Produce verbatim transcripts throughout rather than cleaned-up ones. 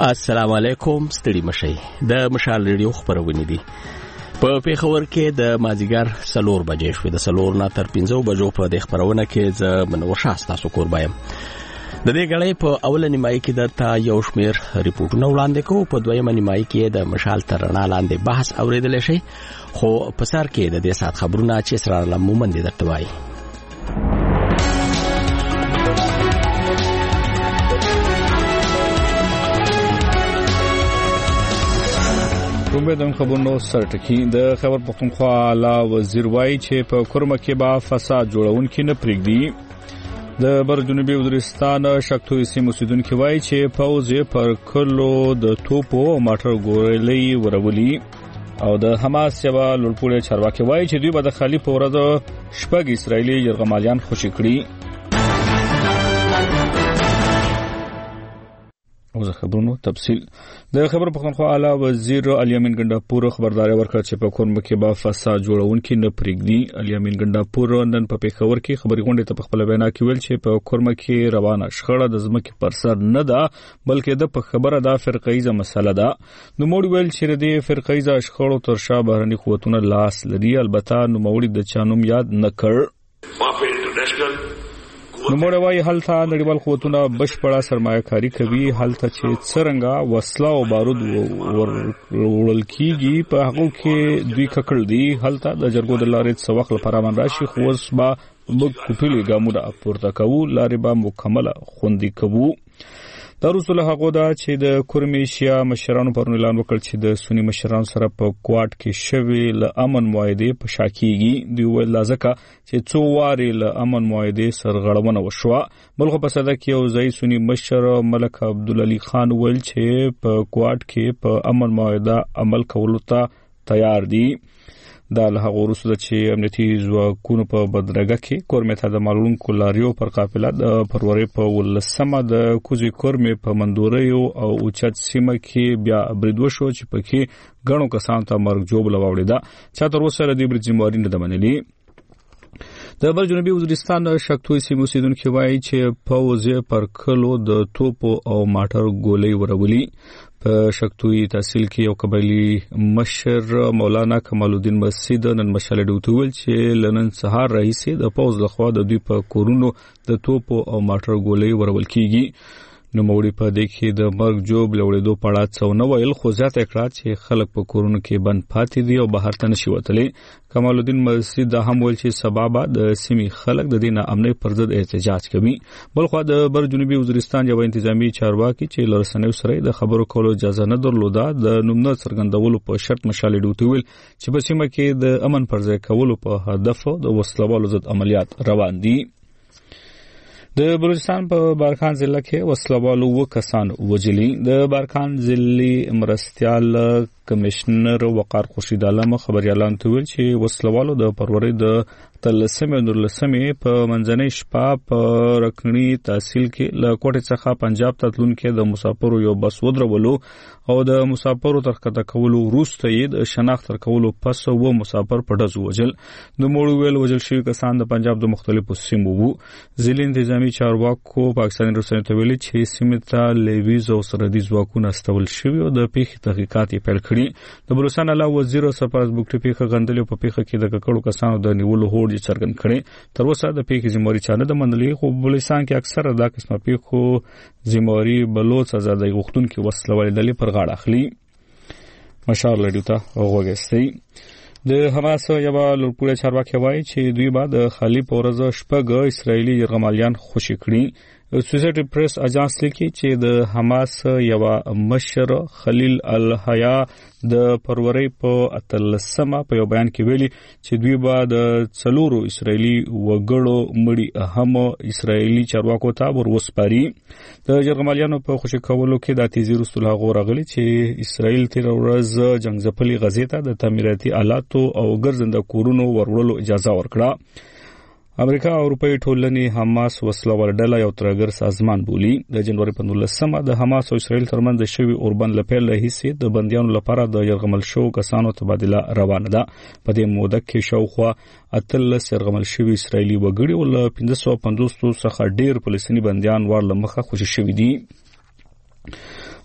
السلام علیکم، ستړي مشئ. د مشال ریډیو خبرونه دي. په پیښور کې د مازیګر سلور بجې شوې. د سلور نه تر پنځو بجو په د خبرونه کې ز منور شاستا سو قربایم. د دې غړې په اوله نیمایي کې د تا یو شمیر ریپورتونه وړاندې کوو. په دویمه نیمایي کې د مشال تر رڼا لاندې بحث اوریدل شي، خو په سر کې د دې سات خبرونه چې سره لمومند درته وایي. کومه د خبرونو سرټکی د خبر پختونخوا اعلی وزیر وایي چې په کورمه کې با فساد جوړونکي نه پرېږدي. د بر جنوبي وزیرستان شکتوي سیمو اوسیدونکو وایي چې پوز پر کلو د توپو او ماټر ګورلې ورولي. او د حماس یو لوړپوړی چارواکي وایي چې دوی به د خالی په ورځ شپږ اسرایلی یرغمالیان خوشي کړي. او زه خبرونو تفصیل د خبر پختونخوا اعلی وزیر الیامین ګنداپور خبرداري ورکړه چې په کورمه کې با فساد جوړونکي نه پرېږدي. الیامین ګنداپور نن په پیښور کې خبري غونډه ته په خپل وینا کې ویل چې په کورمه کې روانه شخړه د ځمکې پر سر نه ده، بلکې د په خبره ده فرقایزه مسله ده. نو موږ ویل چې د فرقایزه شخړو تر شا بهرني قوتونه لاس لري. البته نو موږ د چانوم یاد نه کړ. نو موږ وایي هلته نړیوال قوتونه بشپړه سرمایه‌کاري کوي. هلته چې څرنګه وسله او بارود وړل کیږي په هغه کې دوی ککړ دي. هلته د جرګو د لارې څو وخت لپاره من راشي، خو اوس به موږ کوټلې ګامونه پورته کوو، لارې به مکمله خوندي کوو. دا رسول هغه دا چې د کورمیشیا مشرانو پر اعلان وکړ چې د سنی مشرانو سره په کوارټ کې شوی ل امن معاهده په شاکیږي. دوی ول لازکه چې څو واري ل امن معاهده سرغړونه وشوه. بلخو په صدا کې یو ځای سنی مشر ملک عبدالعلی خان ول چې په کوارټ کې په امن معاهده عمل کولو ته تیار دي. دا له هغه وروسته چې امنیتي ځواکونو په بدرګه کې کورمه ته د معلومونکو لاریو پر قافله د فروری په ولسمه د کوزي کورمه په مندوریو او اوچت سیمه کې بیا برید وشو چې پکې غنو کسان ته مرګ جوړ لوړی دا چې تر اوسه د برید ذمہواری نه منلي. د بل جنوبي وزیرستان شکتوي سیمو اوسیدونکو وایي چې پوز پر کلو د توپو او ماټر ګولې ورولي. په شکتوي تحصیل کې یو قبایلی مشر مولانا کمال الدین مسعود نن مشال ډوټ ویل چې لنن سهار رئیس د پوز لخوا د دوی په کورونو د توپو او ماټر ګولې ورول کیږي. نو موړي په دې کې د مرګ جوب لوړېدو پړات څو نه ویل، خو زیاته کړه چې خلک په کورونو کې بند پاتې دي او بهر ته نشي وتلی. کمال الدین مسعود دا هم ویل چې سبب د سیمې خلک د دې نه امنیت پر ضد احتجاج کوي. بلخو د بر جنوبي وزیرستان یو انتظامی چارواکي چې لرسنیو سره د خبرو کولو اجازه نه درلوده د نومونه څرګندولو په شرط مشال ډوټ ویل چې په سیمه کې د امن پر ځای کولو په هدف د وسلوالو ضد عملیات روان دي. د بلوچستان په بارکان ضلع کې وسلوالو و کسان وجلی. د بارکان ضلعي مرستيال کمشنر وقار خورشید عالم خبريالان ته ویل چې وسلوالو د پروري د تلسمه نورلسمه په منځنۍ شپه په رکنی تحصیل کې له کوټې څخه پنجاب ته تلونکو د مسافرو یو بس ودرولو او د مسافرو ترکته کولو وروسته یې د شناخت تر کولو پس و مسافر په ډز وجل. د موړ ویل وجل شوی کسان د پنجاب د مختلفو سیمو وو. ځلې انتظامی چارواکو پاکستاني رسنیو ته ویلي چې سیمه ته لیویز او سرحدي ځواکونه استول شوی او د پیښې تحقیقات پیل کړي. د بلوچستان اعلی وزیر سرپرست بوکټي پیښه غندلې په پیښه کې د ککړو کسانو د نیولو هوډ څرګند کړي. تر اوسه د پیښې ذمہواری چانه د منلې، خو بلوچستان کې اکثره دا قسمه پیښو ذمہواری بلوچ آزادۍ غوښتونکو وسلوالې ډلې پر غاړه اخلي. مشال لډیو ته وګورئ. د حماس یو لوړپوړی چارواکي وایي چې دوی به د خالی په ورځ شپږ اسرایلی یرغمالیان خوشي کړي. سوسایټي پریس اجانس لیکي چې د حماس یو مشر خلیل الحیا د فروری په اتلسمه په یو بیان کې ویلي چې دوی به د څلورو اسرایلی وګړو مړي هم اسرایلی چارواکو ته ورسپاري. د یرغمالیانو په خوشي کولو کې د تیزی رسول هغه راغلي چې اسرایل تیر ورځ جنگځپلي غزې ته د تعمیراتي آلاتو او ګرځنده کورونو ورولو اجازه ورکړه. امریکا او اروپای ټولنې حماس وسلوال ډله یو ترګر سازمان بولی. د جنوري په نولسمه د حماس او اسرائیل ترمنځ د شوی اوربند لپاره لهیسي د بندیانو لپاره د يرغمل شو کسانو تبادله روانه ده. په دې موده کې شاوخوا اتلس يرغمل شوی اسرائیلي وګړي ول پنځه سوه پنځوس څخه ډیر فلسطینی بندیان ورله مخه خوشي شوی دي.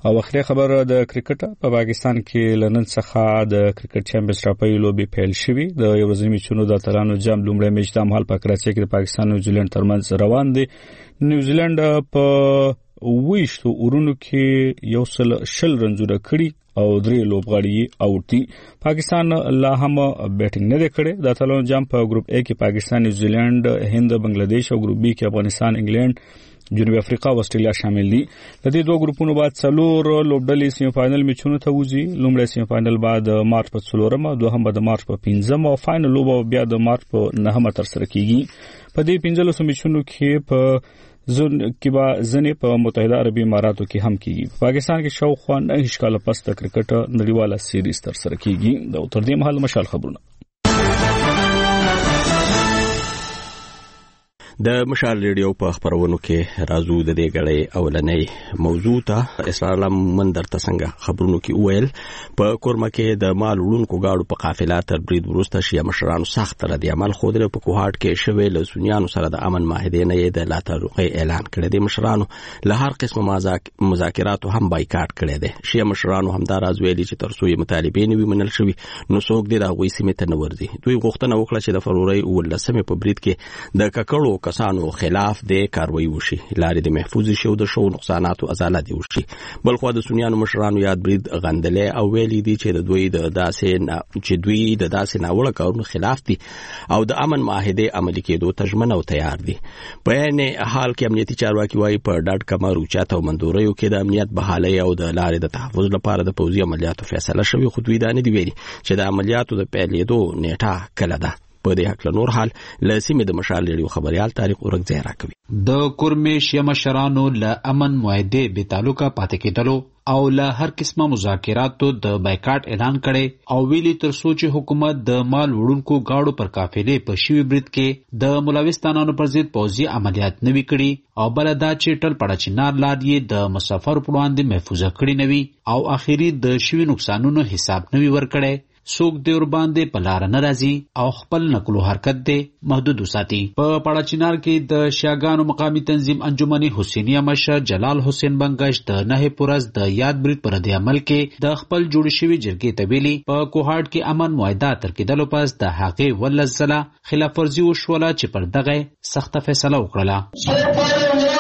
او اخري خبره د کرکټ په پاکستان کې لنن څخه د کرکټ چیمپیونز ټرافي لوبي پیل شوې د یو ورځې میچونو د اتلانو جام لومړی میچ د مهال په کراچۍ کې د پاکستان او نیوزیلند ترمنځ روان دي. نیوزیلند په ویشتو اورونو کې یو سل شل رنزونه کړي او درې لوبغاړي اوټ دي. پاکستان لا هم بیټینګ نه کړي. د اتلانو جام په ګروپ A کې پاکستان، نیوزیلند، هند، بنگلاديش او ګروپ B کې افغانستان، انګلند، جنوبي افریقا او استرالیا شامل دي. د دې دوه ګروپونو بعد څلور لوبډلې سیمه فائنل میچونو ته وځي. لومړی سیمه فائنل بعد مارچ په څلورمه، دوهم به د مارچ په پنځمه او فائنل لوب بیا د مارچ په نهمه تر سره کیږي. په دې پنځلسو میچونو کې په زون کې به ځنې په متحده عربي اماراتو کې هم کیږي. پاکستان کې شاوخوا نه هیڅ کال پس د کرکټ نړیواله سیریز تر سره کیږي. د تر دې مهال مشال خبرونه د مشال ریډیو په خبرونو کې راځو د دې غړې اولنې موضوع ته. اسلام مندر ته څنګه خبرونو کې ویل په کورمه کې د مال وړونکو گاډو په قافله تر برید وروسته شیا مشرانو سخت رد عمل خوده په کوهاټ کې شوی له سنیانو سره د امن معاهده نه د لا تعلقي اعلان کړی دی. مشرانو له هر قسم مذاکراتو هم بایکاټ کړی دی. شیا مشرانو هم دا راز ویلي چې تر څو یې مطالبه نه وي منل شوی نو څوک دې راغوي سیمه ته نه ورځي. دوی غوښتنه وکړه چې د فروری ولسمه په برید کې د ککړو کسانو خلاف د کاروایی وشي، لارې د محفوظ شو د شو نقصاناتو ازاله دي وشي. بلخو د سنیانو مشرانو یاد برید غندلې او ویلي دي چې د دوی د داسې چې دوی د داسې ناوړه کارونو خلاف دي او د امن معاهده عملي کېدو ته ژمنه او تیار دي. په عین حال کې امنیتي چارواکي وايي په ډاډ کمر او چاته مندوریو کې د امنیت بحالي او د لارې د تحفظ لپاره د پوځي عملیاتو فیصله شوی، خو دوی دا نه دی ویلي چې د عملیاتو د پیلېدو نیټه کله ده. په دې حق له نور حال لسیمه د مشال لري خبريال تاریخ اورک ځای راکوي. د کورمې شیا مشرانو له امن معاهده به تعلقه پاتې کېدلو او له هر قسمه مذاکراتو د بایکاټ اعلان کړي او ویلي تر څو چې حکومت د مال وړونکو گاډو پر قافلې په شوی برید کې د ملوثانانو پر ضد پوځي عملیات نوي کړي او بل دا چې ټل پړه چنار لار یې د مسافر په وړاندې محفوظ کړي نوي او اخیری د شوی نقصانونو حساب نوي ورکړي. څوک د ور باندې په لار نه راځي او خپل نقل او حرکت دی محدود وساتي. په پړاچینار کې د شیاګانو مقامی تنظیم انجمن حسینیه مشر جلال حسین بنگش د نه پورز د یاد برید پر د عمل کې د خپل جوړ شوی جرګې تبیلی په کوهاټ کې امن معاهده تر کېدلو پس د هغې ولزله خلاف ورزي وشوله چې پر دغه سخت فیصله وکړه.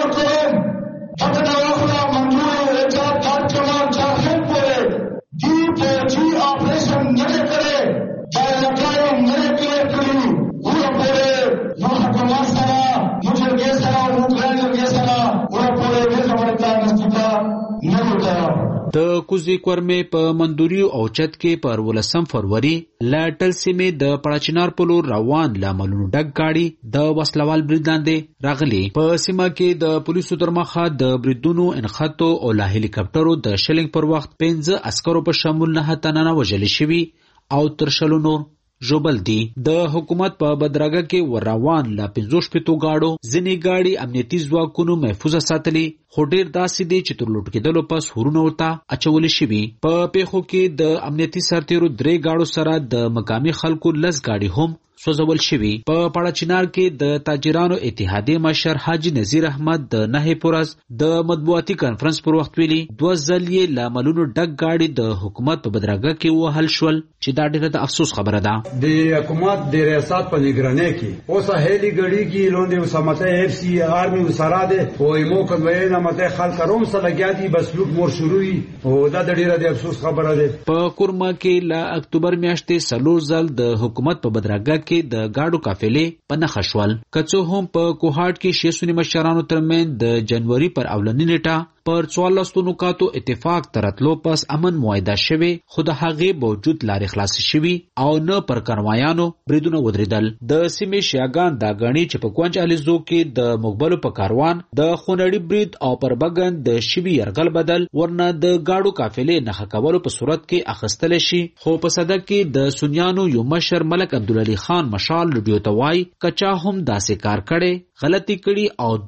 د کوزي کورمې په مندوري او چت کې پر ولسم فروری لاټل سیمې د پړاچینار په لور روان لاملونو ډک گاډي د وسلوال برید لاندې راغلي. په سیمه کې د پولیسو تر مخه د بریدونو انخاتو او لا هلیکاپټرو د شلنګ پر وخت پنځه عسکرو په شمول نه تنانه وژل شوي او تر شلو نور جوبل دي. د حکومت په بدرګه کې وروان لا پنځوش پتو گاډو ځنې گاډي امنیتي ځواکونو محفوظ ساتلي، خو ډیر داسې دي چې تر لوټ کېدلو پس هورونه ورته اچول شوي. په پیښو کې د امنیتي سرتیرو درې گاډو سره د مقامي خلکو لس گاډي هم سوځول شوي. په پړاچینار کې د تاجرانو اتحادیې مشر حاجی نذیر احمد د نه پورز د مطبوعاتي کانفرنس پر وخت ویلي دوه ځل یې لاملونو ډک گاډي د حکومت په بدرګه کې وهل شول چې دا ډیره د افسوس خبره ده. د حکومت د ریاست په نگرانی کې اوس هلي ګړي کې لوندې وسمته اف سی آرمي وسراده او ایمو کوي نه مته خلک روم سره لګیادي بس لوک مور شروعي او دا ډیره د افسوس خبره ده. په کورما کې ل اکتوبر میاشتې سلور ځل د حکومت په بدرګه کې د گاډو قافلې په نخښ شول. کڅو هم په کوهاټ کې شیسونی مشرانو ترمن د جنوري پر اولنی نیټه پر څوارلس نقاطو اتفاق ترتلو پس امن معاهده شوی، خو د هغې باوجود لارې خلاص شوي او نه پر کاروایانو بریدونه ودرېدل. د سیمې شیاګان دا غني چې په کوانچ الیزو کې د مقبلو په کاروان د خونړي برید او پر بغن د شوي يرغل بدل ورنه د گاډو قافلې نه کولو په صورت کې اخستل شي. خو په صدق کې د سنیانو یو مشر ملک عبدالعلی خان مشال لډیو توای کچا هم داسې کار کړي غلطي کړي او دوی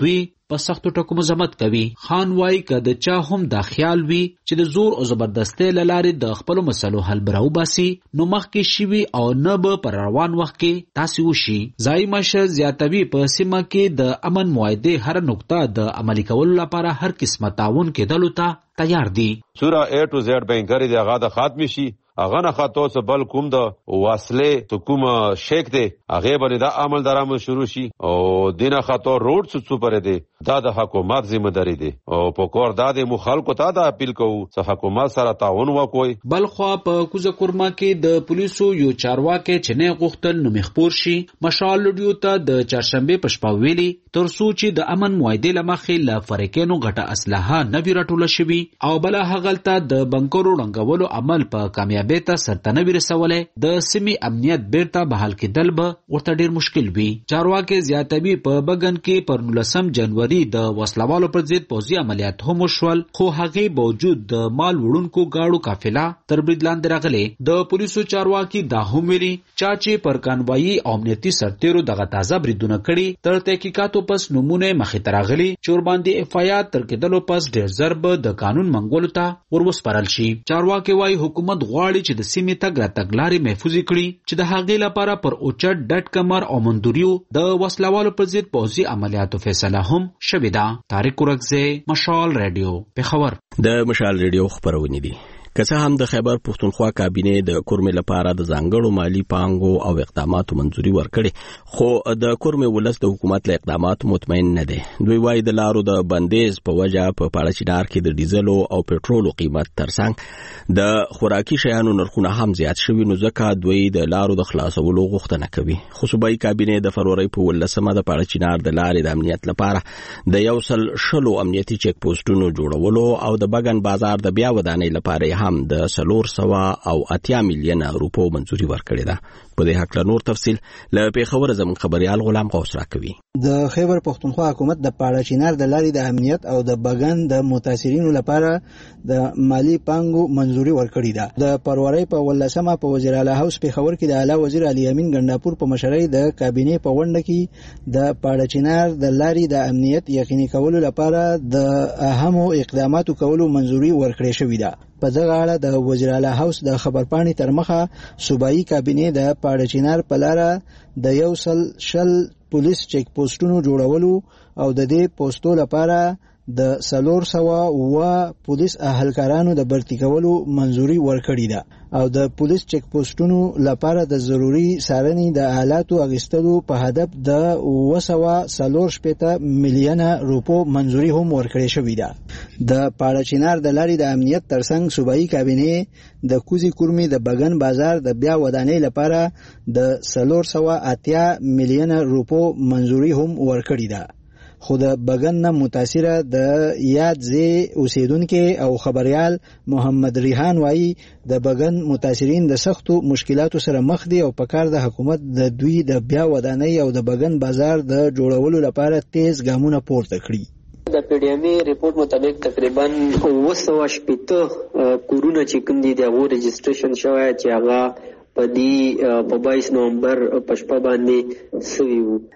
په سختو ټکو مزاحمت کوي. خان وایي که د چا هم دا خیال وي چې د زور او زبردستۍ له لارې د خپلو مسلو حل به راوباسي نو مخکې شوي او نه به پر روان وخت کې تاسې وشي. ځایي مشر زیاتوي په سیمه کې د امن معاهدې هر نقطه د عملي کولو لپاره هر قسمه تعاون کېدلو ته تیار دي. سوره A to Z بینکاری د هغه د ختم شي هغه نه خاطو څه بل کوم د واصلې ته کوم شیک دی هغه باندې دا عمل درامه شروع شي او دینه خاطو روډ څه څه پرې دی دا د حکومت ذمہ داری دی او په کور دا د مخالکو ته دا اپیل کوو چې حکومت سره تعاون وکوي. بل خو په کوزه کورما کې د پولیسو یو چارواکي چې نه غوښتل نو مخبور شي مشال لډیو ته د چهارشنبه په شپه ویلي تر څو چې د امن معاهدې لمخې له فریقینو غټه اسلحه نه ویراټول شي او بل هغلته د بنکرو رنګولو عمل په کامیاب بیت سرتنه ورسولې د سیمې امنیت بیرته بحال کېدل به ورته ډیر مشکل وي. چارواکي زیاتوي په بګن کې پر نولسم جنوري د وسلوالو پر ضد پوځي عملیات هم وشول خو هغه باوجود د مال وړونکو گاډو قافله تر برید لاندې راغله. د پولیسو چارواکي دا هم ویلي چې چې پر کانوایي او امنیتي سرتیرو دغه تازه بریدونه کړي تر تحقیقاتو پس نمونه مخې ته راغلي چې ور باندې اف آی آر تر کېدلو پس ډیر ضرب د قانون منګولو ته ورسپارل شي. چارواکي وايي حکومت غواړي چې د سیمې تګ راتګ لارې محفوظ کړي چې د هغې لپاره پر اوچت ډټ کمر او مندوریو د وسلوالو پر ضد پوځي عملیاتو فیصله هم شوې ده. طارق ورکزی، مشال رادیو، پېښور. د مشال رادیو خبرونه دي. که څه هم د خیبر پښتونخوا کابینه د کورمې لپاره د ځانګړو مالی پانګو او اقداماتو منځوري ورکړي خو د کورمې ولس د حکومت له اقداماتو مطمئن نه دي. دوی وايي د لارو د بندیز په وجه په پاړچینار کې د ډیزلو او پټرولو قیمت ترڅنګ د خوراکي شیانو نرخونه هم زیات شوي نو ځکه دوی د لارو د خلاصولو غوښتنه کوي. خو صوبایي کابینه د فروری په ولسمه د پاړچینار د لارې د امنیت لپاره د یو سل شلو امنیتي چک پوسټونو جوړولو او د بګن بازار د بیا ودانۍ لپاره هم د سلور سوا او اتیا میلیونه روپو منځوري ورکړې ده. په دې حق له نور تفصیل له پیښور زموږ خبريال غلام غوث راکوي. د خیبر پښتونخوا حکومت د پاړچینار د لارې د امنیت او د بګن د متاثرینو لپاره د مالی پانګو منځوري ورکړې ده. د پروري په ولسمه په وزیر اعلی هاوس پیښور کې د اعلی وزیر علي امین ګنداپور په مشرۍ د کابینه په غونډه کې د پاړچینار د لارې د امنیت یقیني کولو لپاره د اهمو اقداماتو کولو منځوري ورکړې شوې ده. په دغه اړه د وزیر اعلی هاوس د خبرپاڼې تر مخه صوبایي کابینه د پاړچینار په لاره د یو سل شل پولیس چک پوسټونو جوړولو او د دې پوسټو لپاره د سلور سوا و پولیس اهلکارانو د برتی کولو منځوري ورکړې ده او د پولیس چک پوسټونو لپاره د ضروري سارنې د آلاتو اغستلو په هدف د وسوا سلور شپېته میلیونه روپو منځوري هم ورکړې شوې ده. د پاړچینار د لارې د امنیت ترڅنګ صوبایي کابینه د کوزي کورمې د بګن بازار د بیا ودانۍ لپاره د سلور سوا اتیا میلیونه روپو منځوري هم ورکړې ده. خو د بګن نه متاثره د یاد ځای اوسیدونکو او خبريال محمد ریحان وایي د بګن متاثرین د سختو مشکلاتو سره مخ دي او په کار د حکومت د دوی د بیا ودانۍ او د بګن بازار د جوړولو لپاره تیز ګامونه پورته کړي. د پی ډی ایم ریپورت مطابق تقریبا اوه سوه شپېته کورونه چې کوم دي د هغو رجسټریشن شوی چې هغه په دې په بایس نومبر په شپه باندې سوي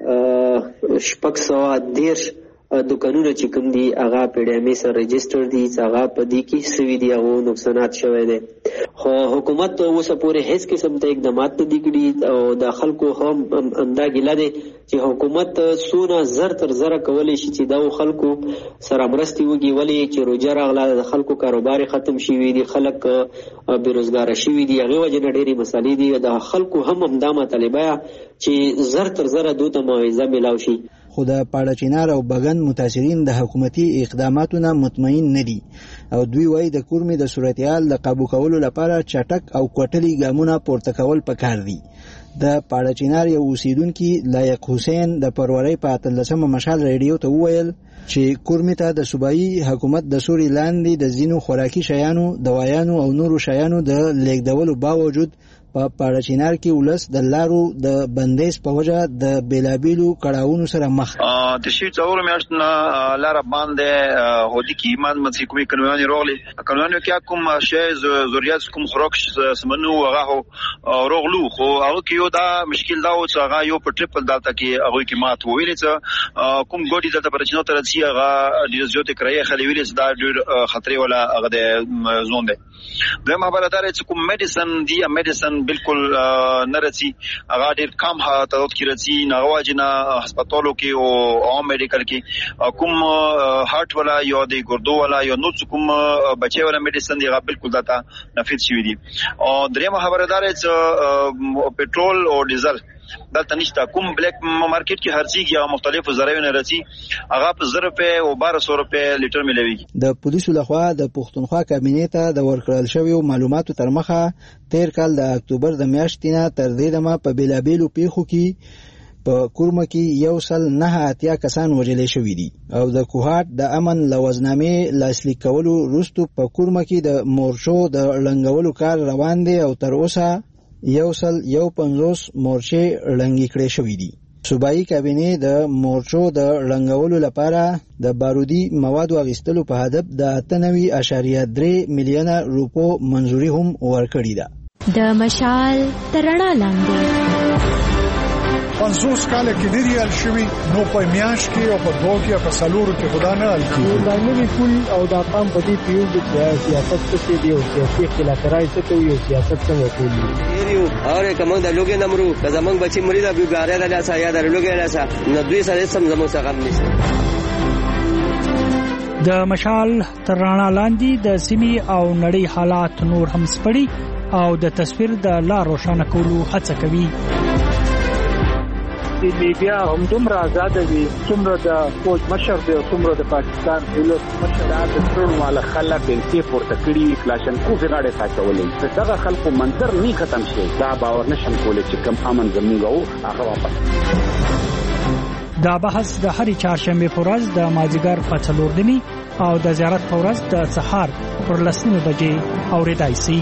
وو. شپږ سوه دېرش دکانونه چې کوم دي هغه پی ډی ایم سره رجسټر دي چې هغه په دې کې سوي دي هغو نقصانات شوی دی. خو حکومت اوسه پورې هیڅ قسم ته اقدامات نه دي کړي او د خلکو هم همدا ګیله دی چې حکومت څونه زر تر زره کولی شي چې دا خلکو سره مرستې وکړي ولې چې روجه راغله د خلکو کاروبار ختم شوي دي خلک بېروزګاره شوي دي هغې وجې نه ډېرې مسالې دي د خلکو هم همدا مطالبه چې زر تر زره دوی ته معاوضه میلاو شي. خو د پاړچینار او بګن متاثرین د حکومتي اقداماتو نه مطمئن نه دي او دوی وايي د کورمې د صورتحال د قابو کولو لپاره چټک او کوټلي ګامونه پورته کول پکار دي. د پاړچینار یو اوسیدونکي لایق حسین د پروري په اتلسمه مشال ریډیو ته وویل چې کورمې ته د صوبایي حکومت د سوري لاندې د زینو خوراکي شیانو، دوايانو او نورو شیانو د لیږدولو باوجود په پاړچینار کې ولس د لارو د بندیز په وجه د بیلابیلو کړهونو سره مخ د شي څورو میاشتو لار باندې هودي کې ایمان مڅ کومي قانوني روغلي قانوني کې کوم شی ضرورت کوم خروق سمنو هغه روغلو خو هغه کې یو دا مشکل دا و چې هغه یو په ټریپل دالتا کې هغه کې مات ویلې چې کوم ګوډي د پرچینو تر چې هغه د زیاتې کرایه خلې ویلې دا ډېر خطرې ولا هغه د زون ده د مخابراتار چې کوم میډیسن دی میډیسن بالکل نرسي هغه ډېر کم حالت کې رسي ناواجنه هسپتالو کې او عام میډیکل کې کوم هارت ولا یا د ګردو ولا یا نو کوم بچي ولا میډیسن دی هغه بالکل داتا نفید شوی دي او درې مخابراتار چې پټرول او ډیزل دلته نشته کوم بلیک مارکیټ کې هرڅیږي او مختلفو ذرایونه رسي هغه په زر روپے او بارہ سو روپے لیټر ملوي د پولیسو لخوا د پښتونخوا کابینې ته د ورکړل شویو معلوماتو تر مخه تیر کال د اکتوبر د میاشتې نه تر دې دمه په بیلابیلو پیښو کې په کورمه کې یو سل نه اتیا کسان وژل شوي دي او د کوهات د امن لوزنامې لاسلیک کولو وروسته په کورمه کې د مورچو د لنګولو کار روان دی او تر اوسه یو سل یو پنځوس مورچې رنګي کړې شوې دي. صوبایي کابینې د مورچو د رنګولو لپاره د بارودي موادو اخیستلو په هدف د اته نوي اعشاریه درې میلیونه روپو منزوري هم ورکړې ده. د مشال ترڼا لاندې پنځوس کاله کې ډېری حل شوي نو په میاش کې او په دوه کې په سلورو کې خدا نه حل کیږي دا نوې کول او دا قام په دې پیو د سیاست څخه دی او سیاسي خلافکارای څه کوي او سیاست څنګه کوي یریو اور کوم د لوګي نمرو که زمنګ بچي مرید ابو ګاره د لاسه یا د لوګي لاسه نو دوی سره سم زمو څخه غم نشي. د مشال ترڼا لاندې د سیمې او نړۍ حالات نور هم سپړي او د تصویر د لار روښانه کولو هڅه کوي. د لیبیا هم دومره آزاد دي څومره د فوج مشر دی او څومره د پاکستان دولت مشر د ټول مال خلک کې پورته کړي کلاشن کو فراډه ساتولې دغه خلکو منظر نه ختم شي دا باور نشم کولای چې کم امن زموږ او هغه واپس. دا بحث د هرې چهارشنبه په ورځ د مازیګر په څلور دني او د زیارت په ورځ د سهار پر لسمه بجې اوریدای شي.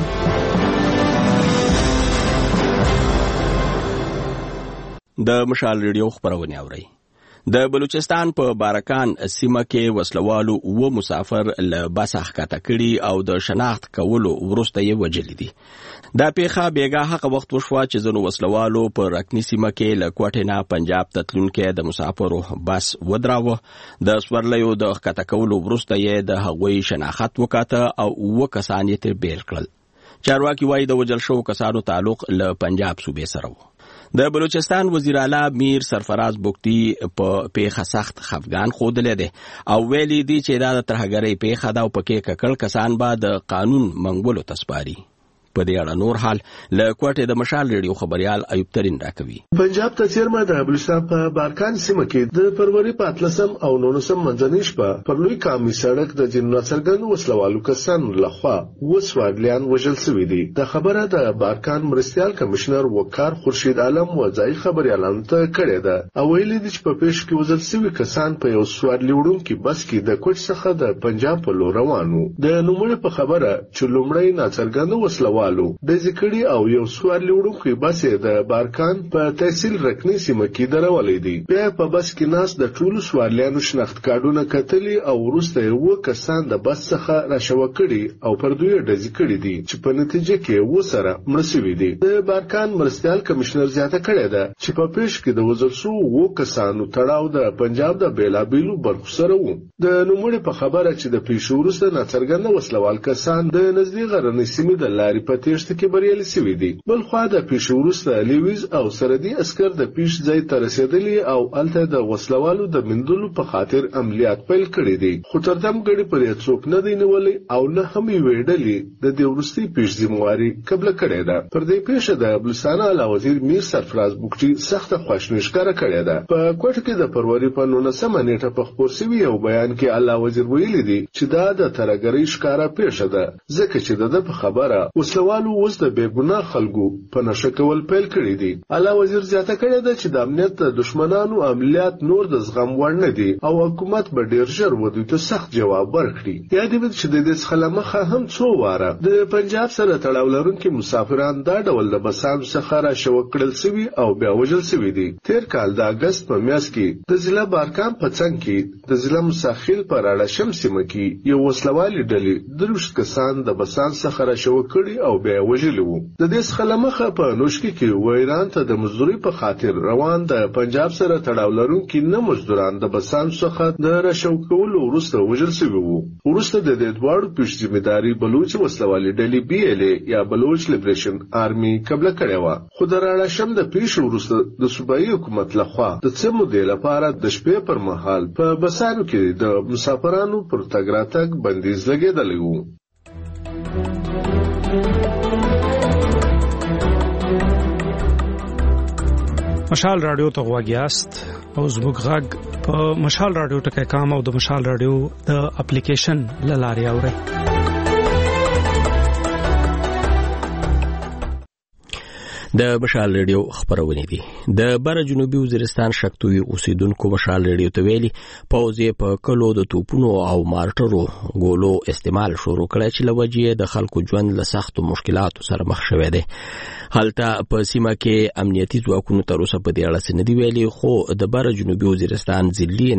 د مشال ریډیو خبرونه اوري. د بلوچستان په بارکان سیمه کې وسلوالو و مسافر له بس ښکته کړي او د شناخت کولو وروسته یې وجل دي. دا پیښه بیګا حق وخت وشوه چې ځنو وسلوالو په رکنی سیمه کې له کوټې نه پنجاب ته تلونکي د مسافرو بس ودراوه. د سورلیو د ښکته کولو وروسته یې د هغوی شناخت وکاته او و کسان یې تر بیل کړل. چارواکي وایي د وجل شو کسانو تعلق له پنجاب صوبې سره و. د بلوچستان وزیر اعلی میر سرفراز بوکتی په پیښه سخت خفګان خوده دی او ویلي دی چې دا د ترهګرۍ پیښه ده او پکې ککړ کسان به د قانون منګولو تسپاري. په دې اړه نور حال له کوټې د مشال ریډیو خبريال ایوب ترين راکوي. پنجاب ته چیرمه د بلوچستان په بارکان سیمه کې د فروری په اتلسم او نولسم منځنۍ شپه پر لوی کامي سړک د جنرال سرګن وسلوالو کسانو لخوا وسوادلیان وژل شوي دي. د خبره د بارکان مرستيال کمشنر وقار خورشید عالم وځای خبريالانو ته کړې ده او ویلي دي چې په پیښ کې وژل شوي کسان په یو سوادلی وړونکي بس کې د کوټ څخه د پنجاب په لور روانو. د نوموړي په خبره چې لومړی ناڅرګند وسلوال والو د ذکرې او یو سوار لوړونکي بس د بارکان په تحصیل رکنی سیمه کې درولې دي. بیا په بس کې ناس د ټولو سوارلیانو شناخت کارډونه کتلي او وروسته یو کسان د بس څخه راشوه کړي او پر دوی ډزې کړي دي چې په نتیجه کې و سره مړ شوي دي. د بارکان مرستيال کمشنر زیاته کړې ده چې په پیښ کې د وزل شو و کسانو تړاو د پنجاب د بیلابیلو برخو سره وو. د نوموړي په خبره چې د پیښو وروسته ناڅرګند وسلوال کسان د نږدې غرنۍ سیمې د لارې په تیښته کې بریالي شوي دي. بل خوا د پیښو وروسته لیویز او سردي عسکر د پیښ ځای ته رسېدلي او هلته د وسلوالو د مندلو په خاطر عملیات پیل کړي دي. خو تر دم ګړي پرې څوک نه دی نیولي او نه هم یې ویډلي د دې وروستي پیښ ذمہواري قبل کړې ده. پر دې پیښه د بلوچستان اعلی وزیر میر سرفراز بوکټي سخت خوښنوي ښکاره کړې ده. په کوټه کې د فروری په نولسمه نیټه په خبر شوی یو بیان کې اعلی وزیر ویلي دي چې دا د ترهګرۍ ښکاره پیښه ده ځکه چې د په خبره وسلوال وسلوالو اوس د بیګناه خلکو په نشه کول پیل کړی دي. اعلی وزیر زیاته کړې ده چې د امنیت د دشمنانو عملیات نور د زغم وړ نه دي او حکومت به ډیر ژر ودوی ته سخت جواب ورکړي. یا دې چې د دې څخه مخه هم څو واره د پنجاب سره تړاو لرونکي مسافران دا ډول د بسانو څخه را شو کړل سوي او بیا وژل سوي دي. تیر کال د اگست په میاشت کې د ضلع بارکام په څنګ کې د ضلع مساخیل پر اړه شمسیمه کې یو وسلوالي ډلې دروشت کسان د بسان څخه را شو کړي او بیا وژل وو. د دې څخه مخه په نوشکی کې وایران ته د مزدوري په خاطر روان د پنجاب سره تړاو لرونکي نه مزدوران د بسان څخه د را شو کولو وروسته وژل سوي وو. وروسته د دې دوړو پیش ځمېداري بلوچ وسلوالي ډلې بي ال اي یا بلوچ لیبریشن آرمي قبل کړې و. خو د راړه شم د پیش وروسته د صوبایي حکومت لخوا د څه مودې لپاره د شپې پر مهال په بسانو کې د مسافرانو پر تګ راتګ بندیز لګېدلی و. مشال رادیو ته غواګیاست او زموږ غږ په مشال رادیو ټکي کام او د مشال رادیو د اپلیکیشن لاري اوري. د مشال ریډیو خبرونه دي. د بر جنوبي وزیرستان شکتوي اوسیدونکو مشال ریډیو ته ویلي پوځي په کلو د توپونو او مارټرو ګولو استعمال شروع کړی چې لوجې د خلکو ژوند له سختو مشکلاتو سره مخ شوی دی. هلته په سیمه کې امنیتي ځواکونو تر اوسه په دې اړه څه نه دي ویلي، خو د بر جنوبي وزیرستان ضلعي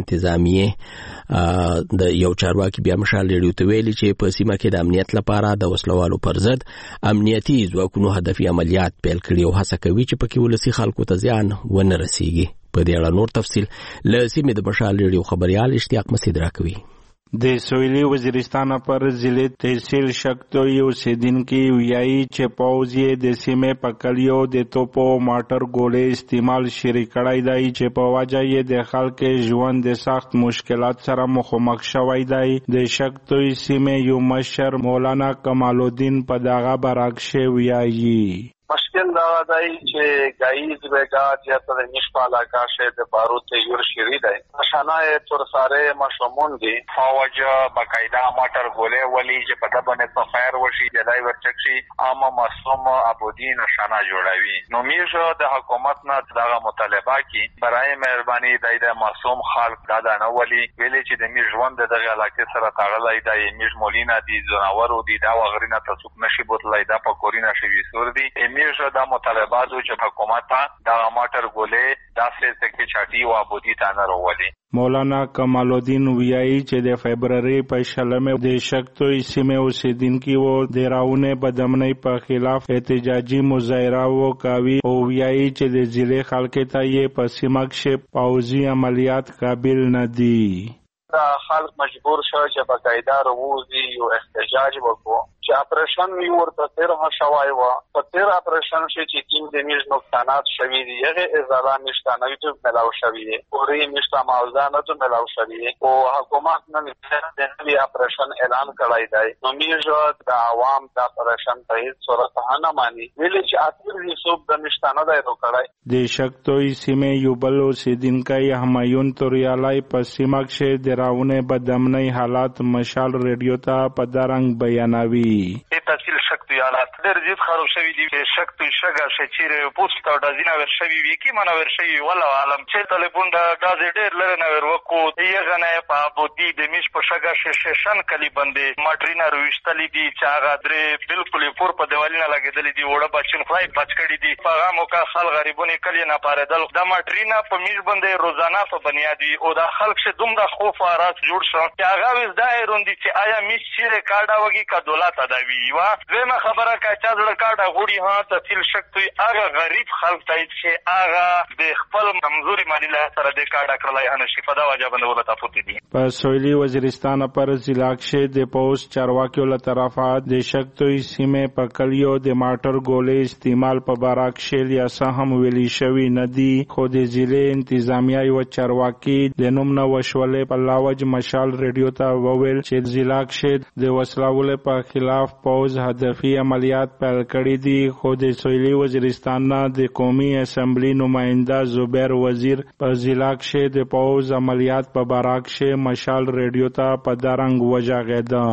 انتظامیه د یو چارواکي بیا مشال ریډیو ته ویلي چې په سیمه کې د امنیت لپاره د وسلوالو پر ضد امنیتي ځواکونو هدفي عملیات پیل کړي او هڅه کوي چې پکې ولسی خلکو ته زیان ونه رسیږي. په دې اړه نور تفصیل له سیمې د مشال ریډیو خبريال اشتیاق مسعود راکوي. د سویلی وزیرستان پر ضلع تحصیل شکتوی اوسیدونکي ویایي چې پوځ یې د سیمې په کلیو د توپو ماټر ګولې استعمال شری کړی دی چې په وجه یې د خلکو ژوند د سخت مشکلات سره مخامخ شوی دی. د شکتوی سیمې یو مشر مولانا کمال الدین په دغه برعکس ویایي مشکل دا دی چې گایز بگات یا تر نشپا علاقہ شه د بارود ته یور شری دی نشانه تر ساره مشمون دي فوج بقاعده ماټر ګولې ولی چې په دبنه په خیر وشي د دای ورچکشي عام معصوم ابودی نشانه جوړوي. نو میشه د حکومت نه دغه مطالبه کی برای مهرباني د معصوم خلک دا نه ولی ویلې چې د می ژوند دغه علاقې سره تړلای دی. میش مولینا دي زناورو دي دا وغرینه تاسو نشي بوتلای دا په کورینا شي وسور دي. میشه دا مطالبات چې حکومت دا ماټر ګولې داسې څه چاټي او ابودی تا نه وروړي. مولانا کمال الدین ویایي چې د فبرवरी په شلمه د شکتوی سیمې اوسیدونکي وو د راونه بدامنۍ په خلاف احتجاجي مظاهره وکاوي او ویایي چې د ضلع خلکو ته یې په سیمه کې پوځي عملیات قابل نه دي. دا خلک مجبور شو چې په قاعده وروزي یو احتجاج وکړو چې اپریشن یو ورته تیر شوای و په تیر اپریشن چې ټیم د میز نقصانات شوي دي هغه ازاله نشته ته ملاو شوي دي اوري نشته موازنه ته ملاو شوي او حکومت نن د نوی اپریشن اعلان کړی دی. نو میز د عوام د اپریشن په هیڅ صورت نه مانی ویل چې اصل حساب د نشته نه دی وکړی. د شکتوی سیمې یو بل اوسیدونکی همایون توریالای په سیمه کې د راونه بدامنۍ حالات مشال ریډیو ته په درنګ بیانوي. تحصیل شکتوی حالات ډېر زیات خراب شوي دي. شکتوی شګه شچیره پوسټ او دازینه ور شوي وي کی منه ور شوي ولا عالم چې ټلیفون دا غاز ډېر لره نه ور وکړو یغه نه په بودی د میش په شګه ششن کلی باندې ماټرینا رويشتلې دي چې هغه درې بالکل پور په دیوالینه لګېدلې دي وړه بچن خلای بچ کړي دي په هغه موقع خل غریبونه کلی نه پاردل د ماټرینا په میش باندې روزانه په بنیادی او د خلک شه دومره خوف راز جوړ شو چې هغه وز دا ایروندي چې آیا میش چیرې کارډا وږي کا دولت اداوي وا زما خبره کا چا زړه کارډا غوړي ها تفصیل شکتوي هغه غریب خلک ته چې هغه د خپل کمزوري مالی له سره د کارډا کړلای هنه شي په دا وجه باندې ولته پوتې دي. په سویلی وزیرستان پر ضلع کې د پوس چارواکیو له طرفه د شکتوي سیمې په کلیو د ماټر ګولې استعمال په باراک شیل یا سهم ویلي شوی ندي. خو د ضلع انتظامیه یو چارواکي د نوم نه وشولې په لاوج مشال ریډیو ته وویل چې ضلع کې د وسلوال په خلاف پوز هدفي عملیات پیل کړي دي. خو د سویلی وزیرستان نه د قومي اسمبلی نماینده زبیر وزیر په ضلع کې د پوز عملیات په باراک کې مشال ریډیو ته په درنګ وژغېده.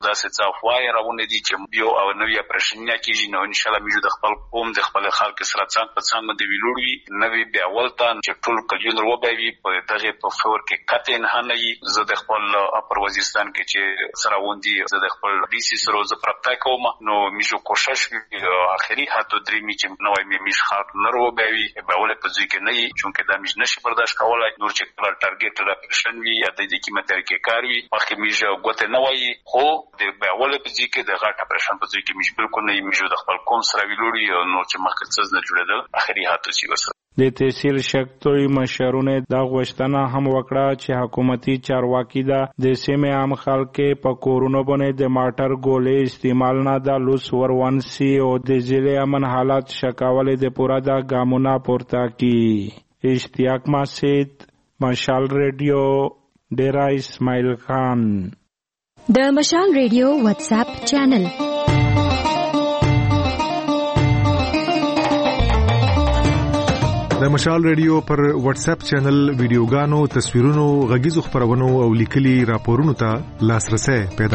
دا څه افواه راونه دي چې یو او نوې اپریشنیا کیږي نو ان شاء الله موږ د خپل قوم د خپل خلک سره څنګه په څنګه د ویلوړوي نوې بیا ولتان چې ټول کلیون وروبوي په دغه په فور کې کته نه نه یي زه د خپل اپر وزیرستان کې چې سره وندي زه د خپل ډي سي سره زه پرپتا کوم نو موږ کوشش اخري هاتو درې می چې نوې می مش خاط نه وروبوي به ول په ځای کې نه یي چې دا موږ نشي برداشت کولای نور چې خپل ټارګټ را پرشن وي یا د دې کې متر کې کار وي مخکې موږ غوته نه وایي خو د به ول په ځای کې د غټ اپریشن په ځای کې موږ بالکل نه موږ د خپل قوم سره ویلوړي نو چې مخکې څه نه جوړېدل اخري هاتو چې وسه د تحصیل شکتوی مشرونه دا غوښتنه هم وکړه چې حکومتي چارواکي دا د سیمې عام خلک په کورونو باندې د ماټر ګولې استعمال نه د لوس ورونسي او د ضلع امن حالات شکاولې د پورا دا ګامونه پورته کی اشتیاق ماسید مشال ریډیو ډیرا اسماعیل خان د مشال ریډیو واتس اپ چینل د مشال ریډیو پر واتس اپ چینل ویډیوګانو تصویرونو غږیزو خبرونو او لیکلي راپورونو ته لاسرسي پیدا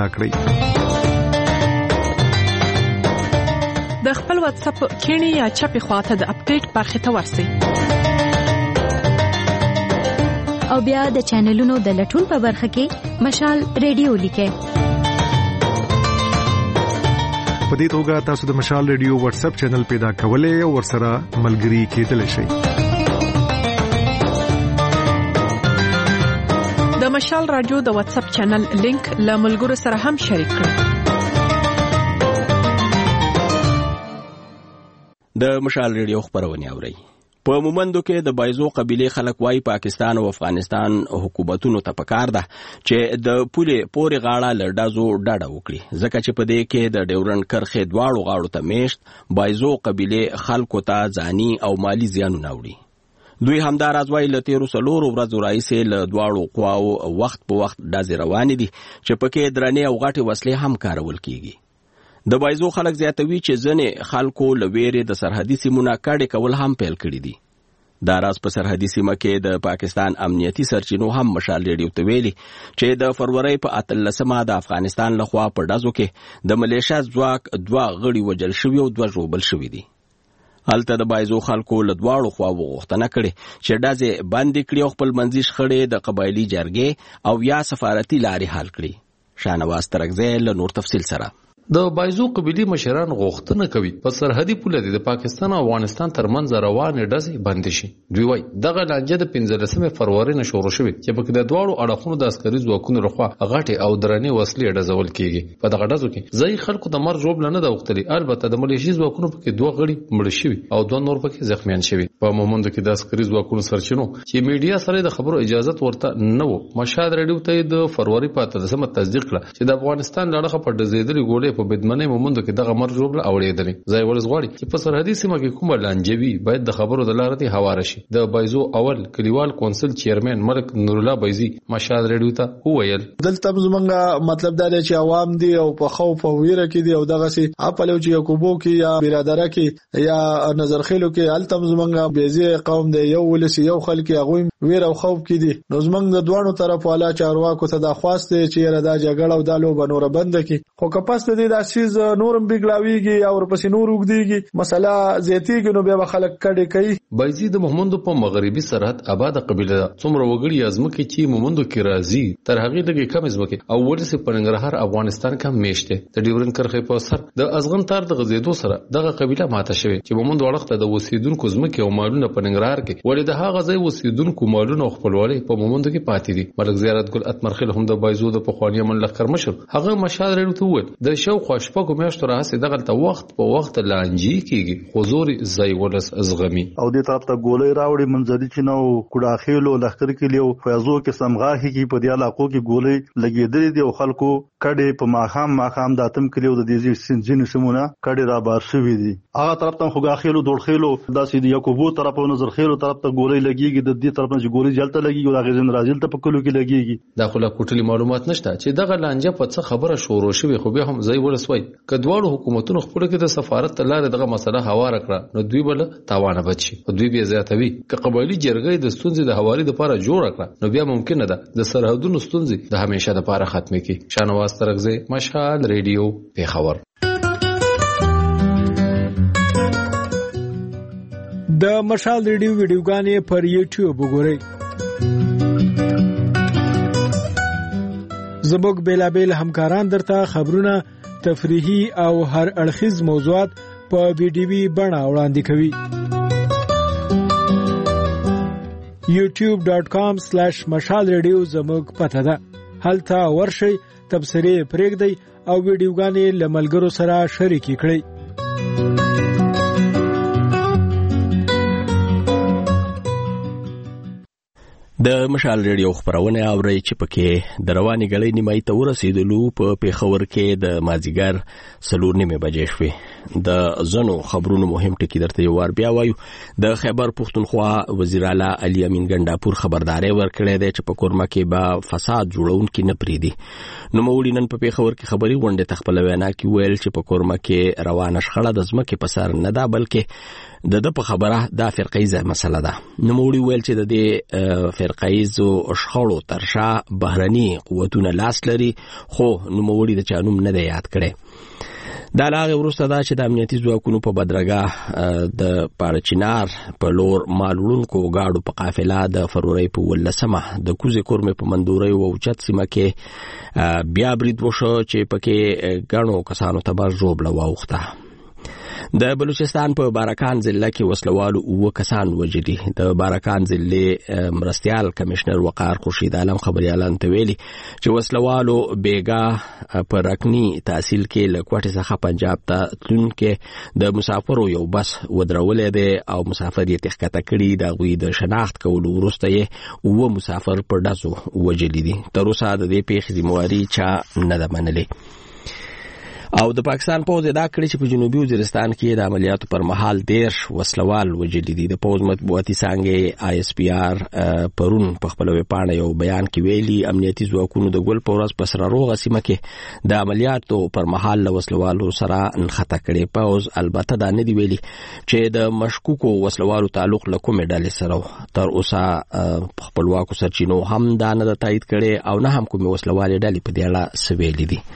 کړئ د خپل واتس اپ کینی یا چپی خواته د اپډیټ برخه ته ورسئ او بیا د چینلونو د لټون په برخه کې مشال ریډیو لیکئ په دې توګه تاسو د مشال ریډیو واتس اپ چینل پیدا کولای او ورسره ملګري کېدلی شئ د مشال رادیو د واتس اپ چینل لینک له ملګرو سره هم شریک کړئ د مشال ریډیو خبرونه اورئ په مومندو کې د بایزو قبيله خلک وايي پاکستان او افغانستان حکومتونو ته پکار ده چې د پولې پورې غاړه لړډازو ډاډه وکړي ځکه چې په دې کې د ډیورن کرخه دواړو غاړو ته میشت بایزو قبيله خلکو ته ځاني او مالی زیانونه وړي دوی همدار ازوای له تیرو سلور ورځو راځي له دواړو قواو وخت په وخت دازې روان دي چې پکې درنې او غټي وسلې هم کارول کیږي د بایزو خلک زیاتوي چې ځنې خلکو لويره د سرحدي سیمونو کډې کول هم پیل کړی دي دا راز په سرحدي سیمه کې د پاکستان امنیتي سرچینو هم مشال ریډیو ته ویلي چې د فروری په اتلسمه د افغانستان لخوا په ډزو کې د ملیشیا ځواک دوه غړي وجل شوي او دوه ژوبل شوي دي هلته د بایزو خلکو له دواړو خواو غوښتنه کړې چې ډزې بندې کړي او خپل منځي شخړې د قبایلي جرګې او یا سفارتي لارې حل کړي شاهنواز ترکزی له نور تفصیل سره د بایزو قبيلي مشران غوښتنه کوي په سرحدي پوله د پاکستان او افغانستان ترمنځ روانې ډزې بند شي دوی وايي دغه لانجه د پنځلسمې فروری نه شروع شوه چې په د دواړو اړخونو د عسکري ځواکونو لخوا غټي او درنې وسلې ډزول کیږي په دغه ډزو کې ځای خلکو د مر جوړ نه د وختلي البته د ملیشي ځواکونو په دوه غړي مړ شوي او دوه نور پکې زخمیان شوي په مومند کې د عسکري ځواکونو سرچینو چې میډیا سره د خبرو اجازه ورته نه وو مشهد ریډیو ته د فروری په اتلسمه تصدیق کړه چې د افغانستان لړخه په ډزېدلې ګولې په بدمنۍ مومند کې دغه مر جوړ اورېدل ځای ولز غواړي چې په سرحدي سیمه کې کومه لانجوي باید د خبرو د لارې هواره شي د بایزو اول کلیوال کونسل چیرمن ملک نور الله بایزي مشهد ریډیو ته وویل دلته زمونږه مطلب دا دی چې عوام دي او په خوف او ویره کې دي او دغه سي خپل چې یعقوبو کې یا برادره کې یا نظرخیلو کې التم زمونږه بيزي قوم دی یو ولسی یو خلک هغه ویره او خوف کې دي نو زمونږ د دوانو طرف والا چارواکو ته د خواسته چې را دا جګړه او دالو بنور بند کی خو کپاسته دي د سیز نورم بګلاویږي او ورپسې نور وګديږي مسله زیاتیږي نو بیا خلک کډې کوي بایزي د محمد په مغربي سرحد آباد قبيله څومره وګړي ازمکه چې محمد کې راځي تر هغه دغه کم ازمکه او ورسې پننګرهار افغانستان کې میشته د ډیورن کرخه په سر د ازغن تار د غزیدو سره دغه قبيله ماته شوی چې محمد وړخته د وسیدونکو ازمکه او مالونه پننګرهار کې ولې د هغه ځای وسیدونکو مالونه خپلوالي په محمد کې پاتې دي ملک زیارت ګل اتمرخیل هم د بایزو د پخوانی من لخر مشر هغه مشهد لري ته ول د شو خوشپکو میاشتو راځي دغه ته وخت په وخت لانجی کیږي حضور زای ولس ازغمی او د طرف ته ګولې راوړي منځري چې نو کډاخیلو لخر کې لیو فیضو کې سمغاهي کې په دی علاقو کې ګولې لګېدلې دي او خلکو کډې په ماخام ماخام داتم کې لیو د دې سنجن سمونه کډې را بار شوې دي هغه طرف ته خوګاخیلو دوړخیلو داسې دی یعقوبو طرف او نظرخیلو طرف ته ګولې لګېږي د دې طرف نه ګولې جلته لګېږي او هغه زن راځل ته په کلو کې لګېږي داخله کوټلي معلومات نشته چې دغه لانجه په څه خبره شروع شوه خو به هم زای ولسوي کډوالو حکومتونو خپل کې د سفارت لاره دغه مسله هوار کړه نو دوی بل تاوانه بچي دوی بیا زیاتوي ک قبایلی جرګې د ستونزې د حوالې لپاره جوړ کړه نو بیا ممکن ده د سرحدونو ستونزې د همیشه لپاره ختمه کی شانواز ترغزه مشال ریډیو پیښور د مشال ریډیو ویډیوګانې پر یوټیوب وګورئ زموږ بیلابیل همکاران درته خبرونه تفریحي او هر اړخیز موضوعات په ویډیوي بڼه وړاندې کوي یوټیوب ډاٹ کام سلیش مشال ریډیو زموږ پته ده هلته ورشئ تبصرې پرېږدئ او ویډیوګانې له ملګرو سره شریکې کړئ د مشال ریډیو خبرونه اوري چې پکې د رواني غړې نیمای ته ورسېدلو په پیښور کې د مازیګر سلور نیمه بجې شوې د زنو خبرونو مهم ټکی درته یو ور بیا وایو د خیبر پښتونخوا وزیر اعلی علي امین ګنداپور خبرداري ورکړې ده چې په کورما کې به فساد جوړونکي نه پریدي نو مولي نن په پیښور کې خبري غونډه تخپل وینا کې ویل چې په کورما کې روانه شخړه د ځمکې په سر نه ده بلکې د د په خبره دا فرقایزه مسله ده نو مولي ویل چې د دې فرقایزو شخړو ترشا بهرني قوتونه لاس لري خو نو مولي د چانوم نه دی یاد کړي دا لاغه ورسته دا چې د امنیتي ځواکونو په بدرګه د پارچینار په لور مالونکو گاډو په قافله د فروری په ولسمه د کوزې کورمه په مندوري او چت سیمه کې بیا برید وشو چې پکې غاڼو کسانو ته برجوب لواوخته د بلوچستان په بارکان ضلع کې وسلوالو او کسان وجدي د بارکان ضلع مرستيال کمشنر وقار خورشید عالم خبري اعلان ته ویلي چې وسلوالو بیګا پر رکنی تحصیل کې لکوټه څخه پنجاب ته تلون کې د مسافرو یو بس ودرولې ده او مسافر یې تخکته کړي د غوي د شناخت کولو ورسته یې او مسافر پر داسو وجدي دي تر اوسه د دې پیښې ذمہواری چا نه ده منلې او د پاکستان پوز ادا کړی چې په جنوبي وزیرستان کې د عملیاتو پر مهال دیرش وسلوال وجلی دي د پوز مطبوعاتي څنګه آی اس پی آر پرون په خپل وپاڼه یو بیان کې ویلي امنیتي ځواکونو د ګل پورس په سره روغه سیمه کې د عملیاتو پر مهال له وسلوالو سره انخته کړي پوز البته دا نه دی ویلي چې د مشکوکو وسلوالو تعلق له کومې ډلې سره تر اوسه خپلواکو سرچینو هم دا نه تایید کړي او نه هم کومې وسلوالې ډلې په دې اړه سویلې دي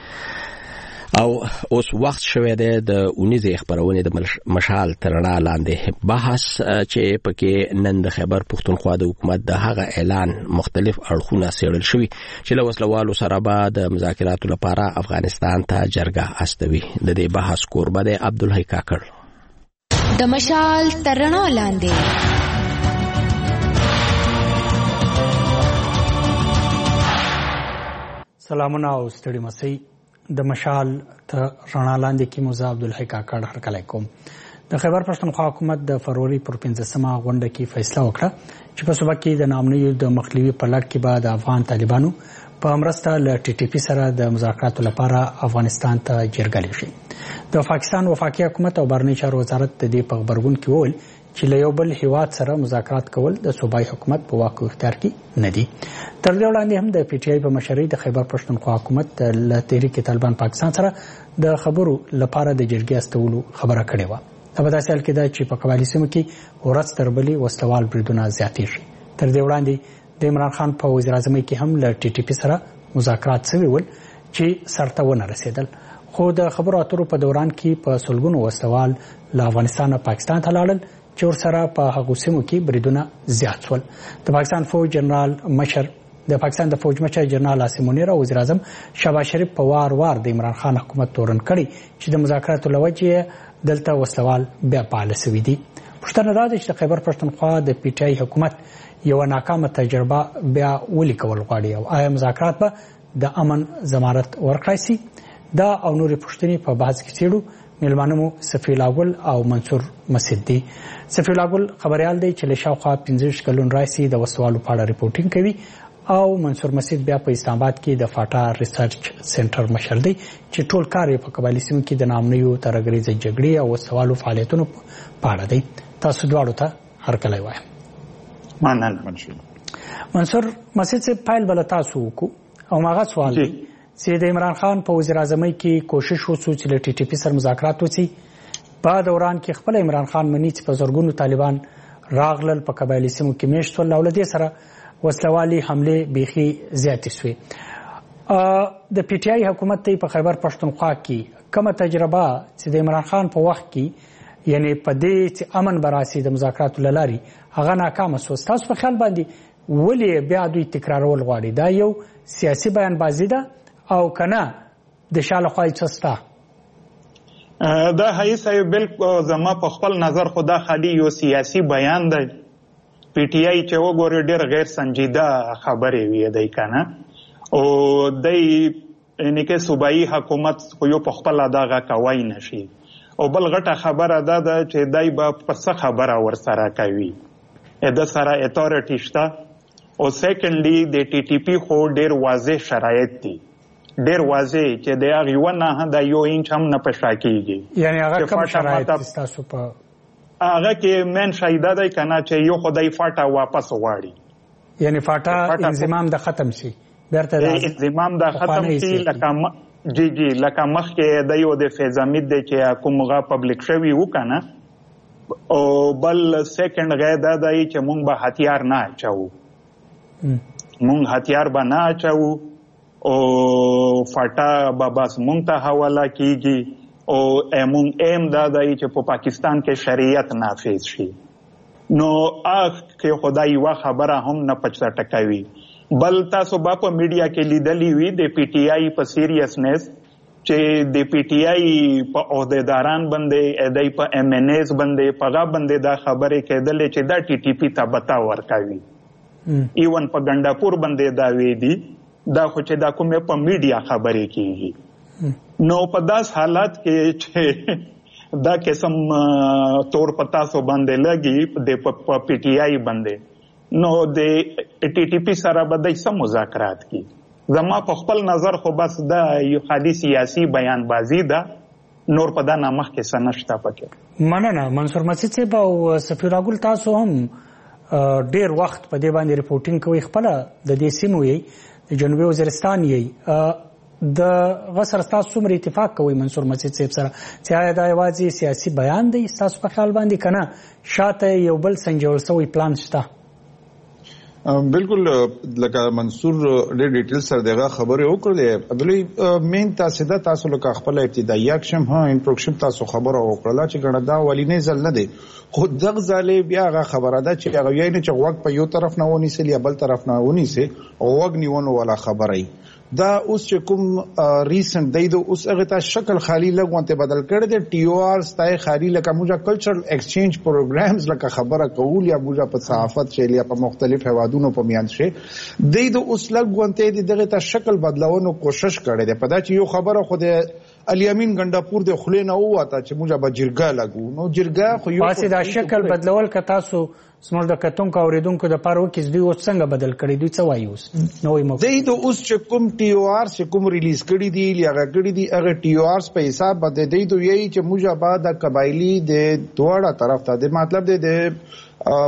او اوس وخت شوه د اونیزه خبرونه د مشال ترنا لاندې بحث چې پکې نن د خیبر پښتونخوا د حکومت د هغه اعلان مختلف اړخونه سیړل شوی چې له وسلوالو سره به د مذاکراتو لپاره افغانستان ته جرګه استوي د دې بحث کوربه د عبدالحی کاکړ د مشال ترنا لاندې سلامونه او ستړي مسئ د مشال ته رڼا لاندې کې موزه عبدالحی کاکړ هرکلی کوم د خیبر پښتونخوا حکومت د فروری پر پنځمه غونډه کې فیصله وکړه چې په صوبه کې د نامنیو د مخنیوي په لړ کې به د افغان طالبانو په مرسته له ټي ټي پي سره د مذاکراتو لپاره افغانستان ته جرګه شي د پاکستان وفاقي حکومت او بهرنی چارو وزارت د دې په خبرګون کې وویل چې له یو بل هیواد سره مذاکرات کول د صوبایي حکومت په واک او اختیار کې نه دي تر دې وړاندې هم د پی ټی آی په مشرۍ د خیبر پښتونخوا حکومت له تحریک طالبان پاکستان سره د خبرو لپاره د جرګې استولو خبره کړې وه دا په داسې حال کې ده چې په قبایلي سیمو کې ورځ تر بلې وسلوال بریدونه زیاتېږي تر دې وړاندې د عمران خان په وزیر اعظمۍ کې هم له ټي ټي پي سره مذاکرات شوي ول چې سرته ونه رسېدل خو د خبرو اترو په دوران کې په سلګونو وسلوال له افغانستان او پاکستان ته لاړل چې ورسره په هغو سیمو کې بریدونه زیات شول د پاکستان فوج جنرال مشر د پاکستان د فوج مشر جنرال عاصم منیر او وزیر اعظم شهباز شریف په وار وار د عمران خان حکومت تورن کړي چې د مذاکراتو لوجې دلته وسلوال بیا فعال شوي دي پوښتنه دا ده چې د خیبر پښتونخوا د پی ټی آی حکومت یو ناکامه تجربه بیا ولې کول غواړي او آیا مذاکرات به د امن ضمانت ورکړای شي دا او نورې پوښتنې په بحث کې څېړو ملمانمو صفی لاګل او منصور مسعود دي صفی لاګل خبريال دی چې له شاوخوا پنځه کلون راځي د وسوالو په اړه ریپورتینګ کوي او منصور مسعود بیا په اسلام آباد کې د فاټا ریسرچ سنټر مشر دی چې ټول کار په قبایلی سیمو کې د نامنیو ترګریزي جګړې او وسوالو فعالیتونو په اړه دی تاسو دواړو ته هرکلی وایم مننه منشور منصور مسعود سے فایل بل تاسو کو او ماغه سوال دی چې د عمران خان په وزیر اعظمۍ کې کوشش وشو چې له ټي ټي پي سره مذاکرات وشي په دوران کې خپل عمران خان مني چې په زرګونو طالبان راغلل په قبایلي سیمو کې میشت ول او له دې سره وسلوالي حمله بیخي زیاتې شوې. د پی ټی آی حکومت ته په خیبر پښتونخوا کې کومه تجربه چې د عمران خان په وخت کې یعنی په دې چې امن براسي د مذاکراتو له لارې هغه ناکامه شو، تاسو په خیال باندې ولې بیا دوی تکرارول غواړي؟ دا یو سیاسي بیان بازي ده او کنه د شاله خوای چستا؟ دا هي صاحب بالکل زما په خپل نظر خدا خالي یو سیاسي بیان دی. پی ټی آی چې وګوري ډېر غیر سنجیده خبرې وي دی کنه، او دای یعنی کې صوبایي حکومت خو یو په خپل دغه کوي نشي، او بل غټه خبره ده چې دای به په څه خبره ورسره کوي د سره اتورټی شته، او سیکنډلی د ټي ټي پی خو ډیر واضح شرایط دي، ډیر واضح چې د هغه یو نه د یو انچ هم نه پښا کیږي. یعنی هغه کوم شرایط تاسو په هغه کې من شایده ده کنه چې یو خدای فاټا واپس واړي، یعنی فاټا انضمام د ختم شي انضمام دا ختم شي، لکه جی جی لکه مخکې د یو د فیضامید دی چې کومغه پبلک شوی وکنه، او بل سیکنډ غیر دا دی چې مونږ به هتیار نه اچو، مونږ هتیار به نه اچو او فاټا به بس مونږ ته حواله کیږي، او مونږ ایم دا دی چې په پاکستان کې شریعت نافذ شي. نو اخ کې خدای وا خبره هم نه پچا ټکوي. بل تاسو با په میډیا کې لیدلی وي د پی ټی آی په سیریسنس چې د پی ټی آی په عہدیداران باندې ادای په ایم ان ایز باندې پغا باندې دا خبره کېدلې چې دا ټي ټي پی ته بتا ورکوي، ایون په ګنداپور باندې دا وی دي، دا خو چې دا کومه په میډیا خبره کیږي. نو په داس حالات کې چې دا قسم تور پتا سو باندې لګي د پی ټی آی باندې، نو د ټي ټي پی سره به د سم مذاکرات کی. زما په خپل نظر خو بس دا یو خالي سیاسي بیان بازی ده، نور په دا نامخ کې سنشتا پکې. مننه منصور مسعود صاحب او سفیر اګل، تاسو هم ډیر وخت په دې باندې ریپورټینګ کوي، خپل د دې سیمو یې د جنوبي وزیرستان یې د غسر تاسو څومره اتفاق کوي منصور مسعود صاحب سره چې آیا دا یوازې سیاسي بیان دی تاسو په خیال باندې کنه شاته یو بل سنجول سوی پلان شته؟ بالکل لکه منصور ډېر ډیټیل سره دغه خبره وکړلې. عبدالله مین تاسو د تاسو لکه خپل ابتدایي اکشن ها انټروډکشن تاسو خبره وکړه چې ګڼه دا ولینې ځل نه دی، خو دغه ځلې بیا هغه خبره ده چې هغه یې نه چې وګ په یو طرف نه ونیسي یا بل طرف نه ونیسي، او وګ نیونه ولا خبره دا اوس چې کوم ریسنت دی د اوس هغه ته شکل خالی لګونته بدل کړی دی. ټي او آر ستای خالی لکه موږ کلچرل ایکسچینج پروګرامز لکه خبره کول یا موږ په صحافت شې یا په مختلف هوادونو په میان شي دی د اوس لګونته دی دغه ته شکل بدلونو کوشش کړی دی. په دا چې یو خبره خو د الیامین ګنداپور د خلینو وته چې موږ به جرګه لګو، نو جرګه خو یو پاسه دا شکل بدلول ک تاسو سمور د کتونکو اوریدونکو د پاره وکیز دوی اوس څنګه بدل کړي، دوی څه وایي اوس نوې مو دی د اوس چې کوم ټي او آر چې کوم ریلیز کړي دي یا کړي دي هغه ټي او آر په حساب باندې دی دوی چې موږ به د قبایلی د دوړه طرف ته د مطلب د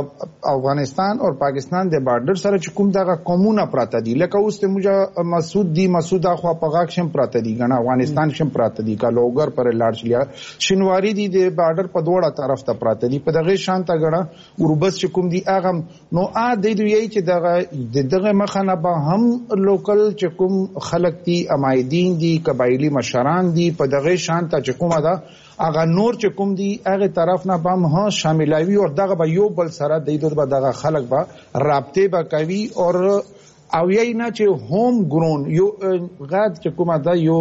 افغانستان او پاکستان د بارډر سره چې کوم دغه قومونه پراته دي، لکه اوس ته موږ مسعود دی مسعود اخوا په غاښم پراته دي، غنا افغانستان شم پراته دي، کالوګر پر لاړشلیا شینواری دي د بارډر په دوړه طرف ته پراته دي، په دغه شانته غنا وربس چې کوم دي هغه نو ا د دوی چې دغه دغه مخنه به هم لوکل چې کوم خلک دي امایدین دي قبایلی مشران دي، په دغه شانته چې کومه ده هغه نور چې کوم دي هغه طرف نه به هم شاملوي، او دغه به یو بل سره د دې به دغه خلک به رابطه به کوي، او او یې نه چې هوم ګرون یو غاد چې کومه ده یو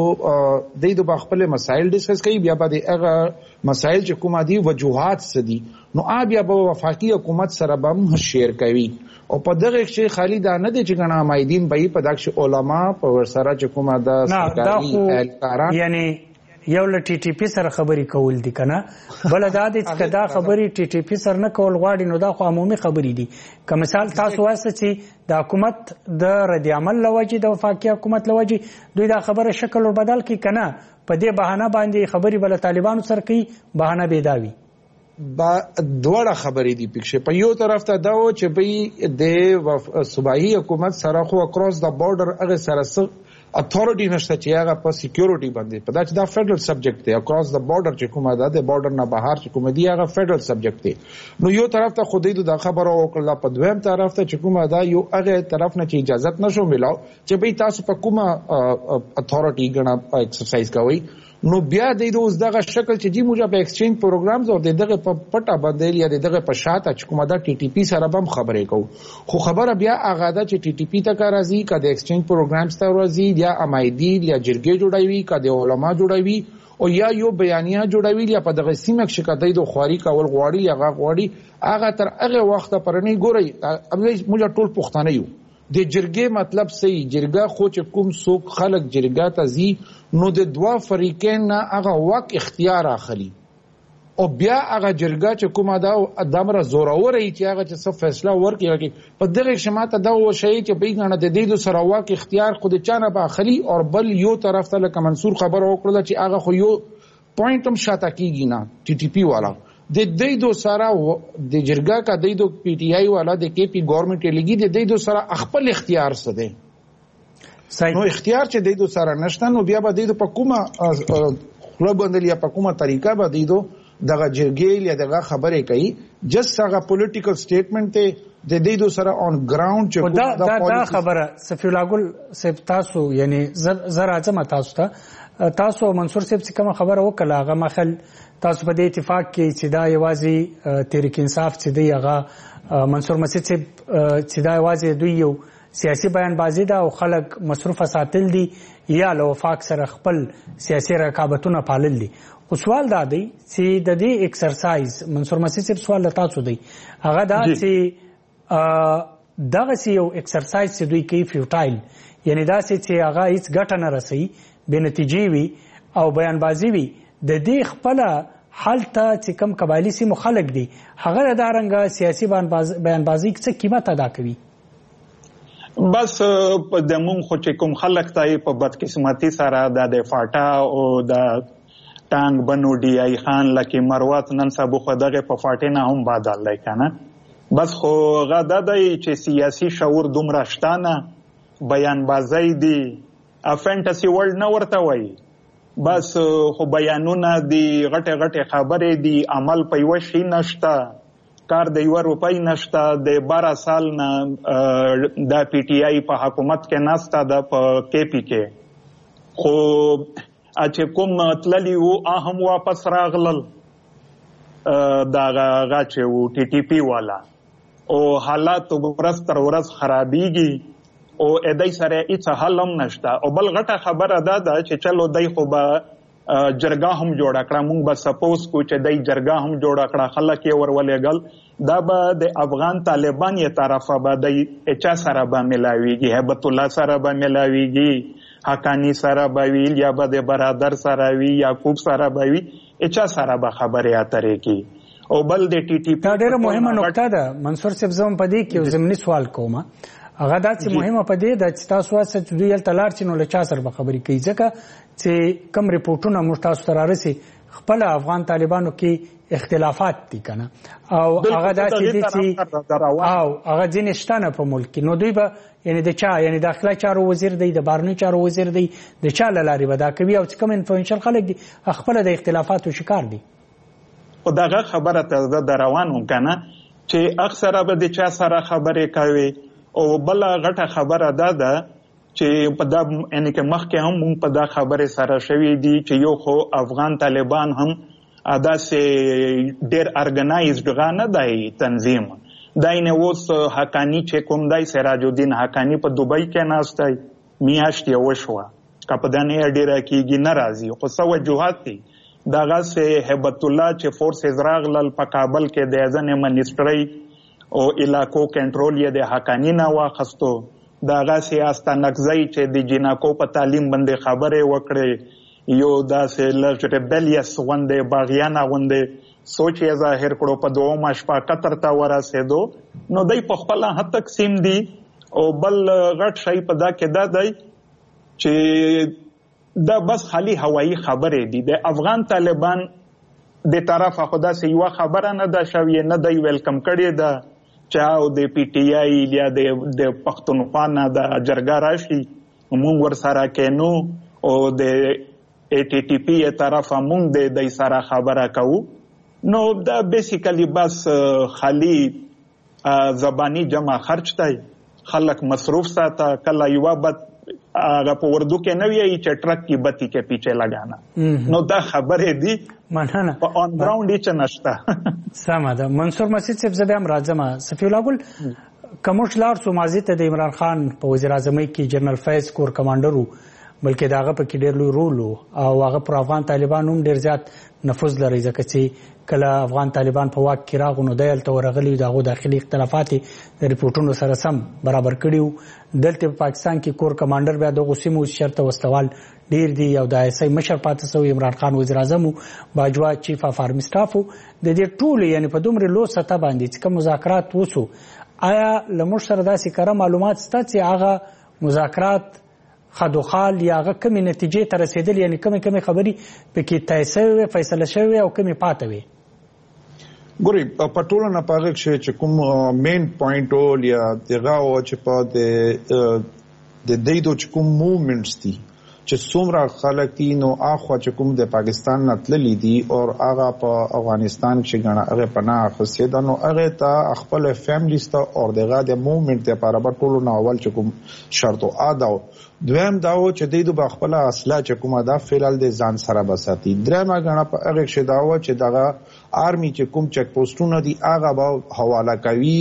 د دې خپل مسایل ډیسکس کوي، بیا به هغه مسایل چې کومه دي وجوهات سدي نو ا بیا به وفاقي حکومت سره به هم شیر کوي. او په دغه شی خالی دا نه دي چې ګڼه امایدین به په دغه علما په سره چې کومه ده سرکاري اهلکاران یعنی یو ل ټي ټي پی سره خبري کول دي کنه، بل دا د کدا خبري ټي ټي پی سره نه کول غواړي، نو دا خو عمومي خبري دي. که مثال تاسو واسه چې د حکومت د رد عمل لوجي د وفاقي حکومت لوجي دوی دا خبره شکل ور بدل کی کنه، په دې بهانه باندې خبري بل طالبانو سره کوي، بهانه بيداوي با دوړه خبرې دي پکښه. په یو طرف ته دا و چې به د صوبایي حکومت سره خو اکراس د بارډر هغه سره اتھارټي نشته چې هغه په سکیورټي باندې په دا چې دا فیډرل سبجیکټ دی اکراس د بارډر چې کومه ده د بارډر نه بهر چې کومه دی هغه فیډرل سبجیکټ دی. نو یو طرف ته خو دې د خبره وکړه، په دویم طرف ته چې کومه ده یو هغه طرف نه چې اجازه نشو ملاو چې به تاسو په کومه اتھارټي غنا ایکسرسایز کوي. نو بیا د اوس دغه شکل چې جی موږ په ایکسچینج پروګرامز او دغه په پټه باندې یا دغه په شاته چې کومه ده ټي ټي پی سره هم خبرې کوو، خو خبره بیا هغه ده چې ټي ټي پی ته راځي که د ایکسچینج پروګرامز ته راځي یا امایدی یا جرګې جوړوي که د علما جوړوي او یا یو بیانیه جوړوي یا په دغه سیمه کې شکایت د خواري کول غواړي یا هغه غواړي هغه تر هغه وخت پرني ګوري موږ ټول پښتانه یو. د جرګې مطلب صحیح جرګه خو چې کوم څوک خلک جرګه ته ځي نو د دوا فریقین نه هغه واک اختیار اخلي او بیا هغه جرګه چې کومه ده دمره زورور ای چې هغه چې څه فیصله ورکړي په دغه شماته دا و شي چې بیګنه د دې سره واک اختیار خود چانه به اخلي او بل یو طرف ته لکه منصور خبر وکړه چې هغه خو یو پوینټ هم شاته کیږي نه ټي ټي پی والا د دې دو سره د جرګه کا د دو پی ټی آی والا د کې پی ګورنمنت لګي د دې دو سره خپل اختیار څه دی نو اختیار چې د دې سره نشته نو بیا به د په کومه خپل باندې یا په کومه طریقه به د دغه جرګې یا دغه خبرې کوي جست هغه پولیټیکل سټیټمنټ ته د دې سره اون ګراوند چې دا دا دا خبره سفی الله ګل صاحب تاسو یعنی زر اعظم تاسو ته تاسو منصور صاحب څخه کوم خبره وکړه هغه مخل تاسو په دې اتفاق کې چې دا یوازې تحریک انصاف چې دی هغه منصور مسجد صاحب چې دا یوازې دوی یو سیاسي بیان بازی ده او خلک مصروفه ساتل دي یا له وفاق سره خپل سیاسي رقابتونه پالل دي. خو سوال دا دی چې د دې ایکسرسایز منصور مسجد صاحب سوال تاسو دی هغه دا چې دغه یو ایکسرسایز چې دوی کوي فیوټایل یعنی دا چې هغه هیڅ ګټه نه رسي بې نتیجې وي او بیان بازی وي د دې خپل حل ته چې کم قبایلی سیمو خلک دي هغه د رنګه سیاسي بیان بازی څه قیمت ادا کوي. بس د مونږ خو چې کوم خلک ته په بدقسمتي سره د فاټا او د ټانګ بنو ډي آی خان لکه مروت نن سبا خو دغه په فاټې نه هم بدل دی کنه. بس خو غدا دی چې سیاسي شعور دومره شتانه بیان بازی دی فانټسي ورلد نه ورته وایي بس خو بیانونه دی غټه غټه خبرې دی عمل په یو شي نشته کار د یو روپۍ نشته د بارہ سال نه د پی ټی آی په حکومت کې ناسته د په کې پی کې خو چې کوم تللی وو هم واپس راغلل دا غا چې وو ټي ټي پی والا او حالات ورځ تر ورځ خرابېږي او ادای سره هیڅ حل هم نشته او بل غټه خبره ده چې چلو دای خو به جرګه هم جوړ کړه مونږ به سپوز کو چې دای جرګه هم جوړ کړه خلک یې ورولېګل دا به د افغان طالبان یې طرفه به د اچا سره به ملاویږي هیبت الله سره به ملاویږي حقانی سره به وی یا به د برادر سره وی یعقوب سره به وی اچا سره به خبرې اترې کی او بل د ټي ټي پی دا ډېره مهمه نقطه ده منصور صاحب زم په دې کې زمینی سوال کوم هغه دا چې مهمه په دې ده چې تاسو واسه چې دوی تلار چې نو له چا سره به خبرې کوي ځکه چې کم ریپورتونه موږ تاسو ته رارسي خپل افغان طالبانو کې اختلافات دي کنه او هغه دا چې چې او هغه ځینې شتانه په ملک کې نو دوی به یعنی د چا یعنی داخله چارو وزیر دی د بهرنیو چارو وزیر دی د چا له لارې به دا کوي او چې کوم انفلوئنشل خلک دي خپل د اختلافاتو شکار دي. او دغه خبره ته د روانو کنه چې اکثره به د چا سره خبرې کوي او بل غټه خبره ده ده چې په دا یعنی کې مخکې هم موږ په دا خبره سره شوي دي چې یو خو افغان طالبان هم ادا سه ډېر ارګنایزډ غانه دی تنظیم دای نه اوس حقانی چې کوم دای سراج الدین حقانی په دوبۍ کې ناستای میاشت یو شو کپدانې ډېر کېږي ناراضي خو سو وجوهات دي دغه سه هیبت الله چې فورس ازراغلل په کابل کې د ځنې منیسټري او علاقو کنټرول یې د حقانی نه واخستو دغه سیاست نقزای چې د جناکو په تعلیم باندې خبره وکړي یو داسې لږ ریبلیس غونډې باغیانه غونډې سوچ یې ظاهر کړو په دوه شپه قطر ته ورسېدو نو دوی په خپل حد تقسیم دي او بل غټ شي په دا کې دا دی چې دا بس خالی هوایی خبرې دي د افغان طالبان د طرفه خدا سي یو خبره نه ده شوی نه دی ویلکم کړي ده چا او د پی ټی آی یا د پښتونخوا نه د جرګه راشي مونږ ور سره کینو او د ای ټي ټي پی طرفه مونږ د دې سره خبره کوو. نو دا بیسیکلی بس خالی زبانی جمع خرچ دی، خلک مصروف ساته. کله یو بد هغه په اردو کې نه وی چې ټرک کی بتی کې پیچھے لگانا، نو دا خبره دی مننه په اون ګراوند هیڅ نشته. سمه ده. منصور مسعود صاحب زه هم راځم. صفی الله ګل کومش لار سو مازی ته د عمران خان په وزیر اعظم کې جنرال فیض کور کمانډر وو، بلکې داغه په کې ډېر لوی رول وو او هغه پر افغان طالبان هم ډېر زیات نفوذ لري، ځکه چې کله افغان طالبان په واک کې راغلو نو دلته ورغلي دغه داخلي اختلافات د ریپورتونو سره سم برابر کړیو. دلته په پاکستان کې کور کمانډر بیا د غسیمو شرط واستوال ډیر دی او د ایسای مشر پاتې سو عمران خان وزیر اعظم باجوا چیف اف آرمی سټاف د دې ټول یعنی په دومره لو سطح باندې چې مذاکرات وسو. آیا لمر سره داسې کړه معلومات ستاسو چې هغه مذاکرات خدوخال یا هغه کومې نتیجې ته رسیدل، یعنی کومې کومې خبرې پکې طی شوې فیصله شوې او کومې پاتې وي؟ ګوري په ټولو نه پاره چې کوم مین پوینټ ول یا دغه او چې په د د دیدو چې کوم موومنټس دي چې څومره خلک دي نو اخوا چې کوم د پاکستان نه تللی دي او هغه په افغانستان کې غنا هغه پناه اخیستي ده، نو هغه ته خپل فیملیز ته او دغه د موومنټ لپاره په ټولو نه اول چې کوم شرط او ادا دویم داو چې دیدو په خپل اصله چې کومه دا فعال د ځان سره بساتي. درېمه غنا په هغه شی داو چې دغه آرمی چې کوم چک پوسټونه دي هغه به حواله کوي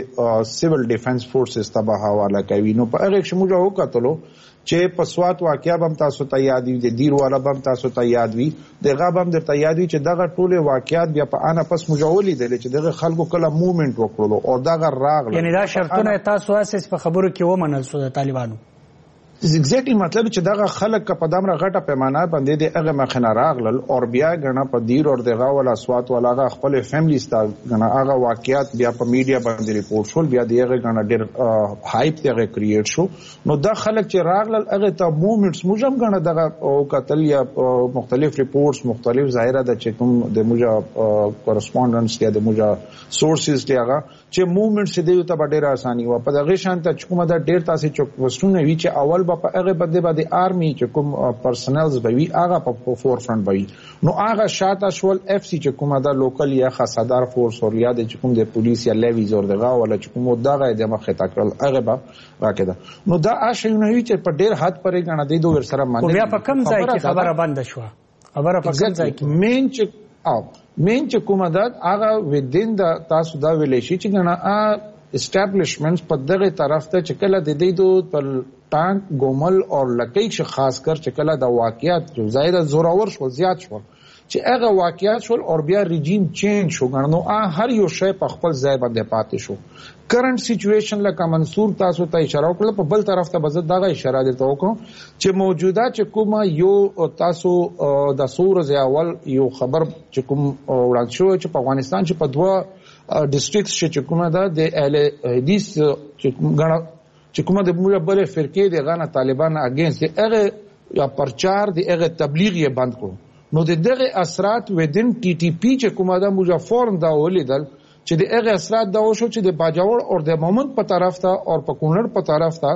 د سیویل ډیفنس فورسز ته به حواله کوي. نو په هغه شی موږ وکړو چې په سوات واقعیا بم تاسو ته یاد وي، د دیر والا بم تاسو ته یاد وي، دغه بم درته یاد وي چې دغه ټول واقعیات بیا په انا پس مجولي دي چې دغه خلکو کله موومنټ وکړو او دغه راغله. یعنی دا شرطونه تاسو اساس په خبرو کې ومنل شو د طالبانو؟ ایگزیکټلی مطلب چې دغه خلک په دامره غټه پیمانه باندې د هغه مخنه راغلل او بیا غنا په دیر او دغه ولا سوات ولا هغه خپل فیملی ستال غنا هغه واقعیات بیا په میډیا باندې ریپورت شول، بیا دغه غنا ډیر هایپ دغه کریټ شو. نو دا خلک چې راغلل هغه ته موومنټس موجم غنا دغه او قتل یا مختلف ریپورتس مختلف ظاهره د چې کوم د موجه کورسپونډنس یا د موجه سورسز دی هغه چې موومنټس دی ته ډیر اساني و په دغه شان ته کومه دا ډیر تاسو چوک وسونه وی چې اول په هغه بده باندې آرمی چې کوم پرسنلز به وي هغه په فور فرنٹ به وي، نو هغه شاته شول اف سی چې کومه دا لوکل یا خاصدار فورس او یا د کوم د پولیس یا لیویز اور دغه ولا چې کوم دغه د مخه تکل هغه به راکړه. نو دا آشینه وی چې په ډیر حد پرې غنا دی دوه سره باندې بیا په کم ځای کې خبره بند شو، خبره په کم ځای کې مین چې او مین چې کومه دا هغه ودین د تاسو دا ویلې شي چې غنا اسټابلیشمنټس په دغه طرف ته چې کله د دې دوه پر ټانک ګومل او لکۍ چې خاص کر چې کله د واقعیت جو زائد زوراور شو زیات شو چې هغه واقعیت شول او بیا ریجیم چینج شو غنو هر یو شی په خپل ځای باندې پاتې شو. کرنٹ سچویشن لکه منصور تاسو ته اشاره وکړه، په بل طرف ته بزد دغه اشاره درته وکړم چې موجوده چې کومه یو تاسو د سورز اول یو خبر چې کوم وړاندې شو چې په افغانستان چې په دوه ډیسټریکټس چې کومه ده د اهل حدیث چې غنا چې کومه د موږ بل فرقې د غانا طالبان اگینست هغه یا پرچار د هغه تبلیغ یې بند کړو. نو د دغه اثرات ودین ټي ټي پی چې کومه د موږ فورم دا ولیدل چې د هغه اثرات دا وشو چې د باجوړ او د مومند په طرف ته او په کونړ په طرف ته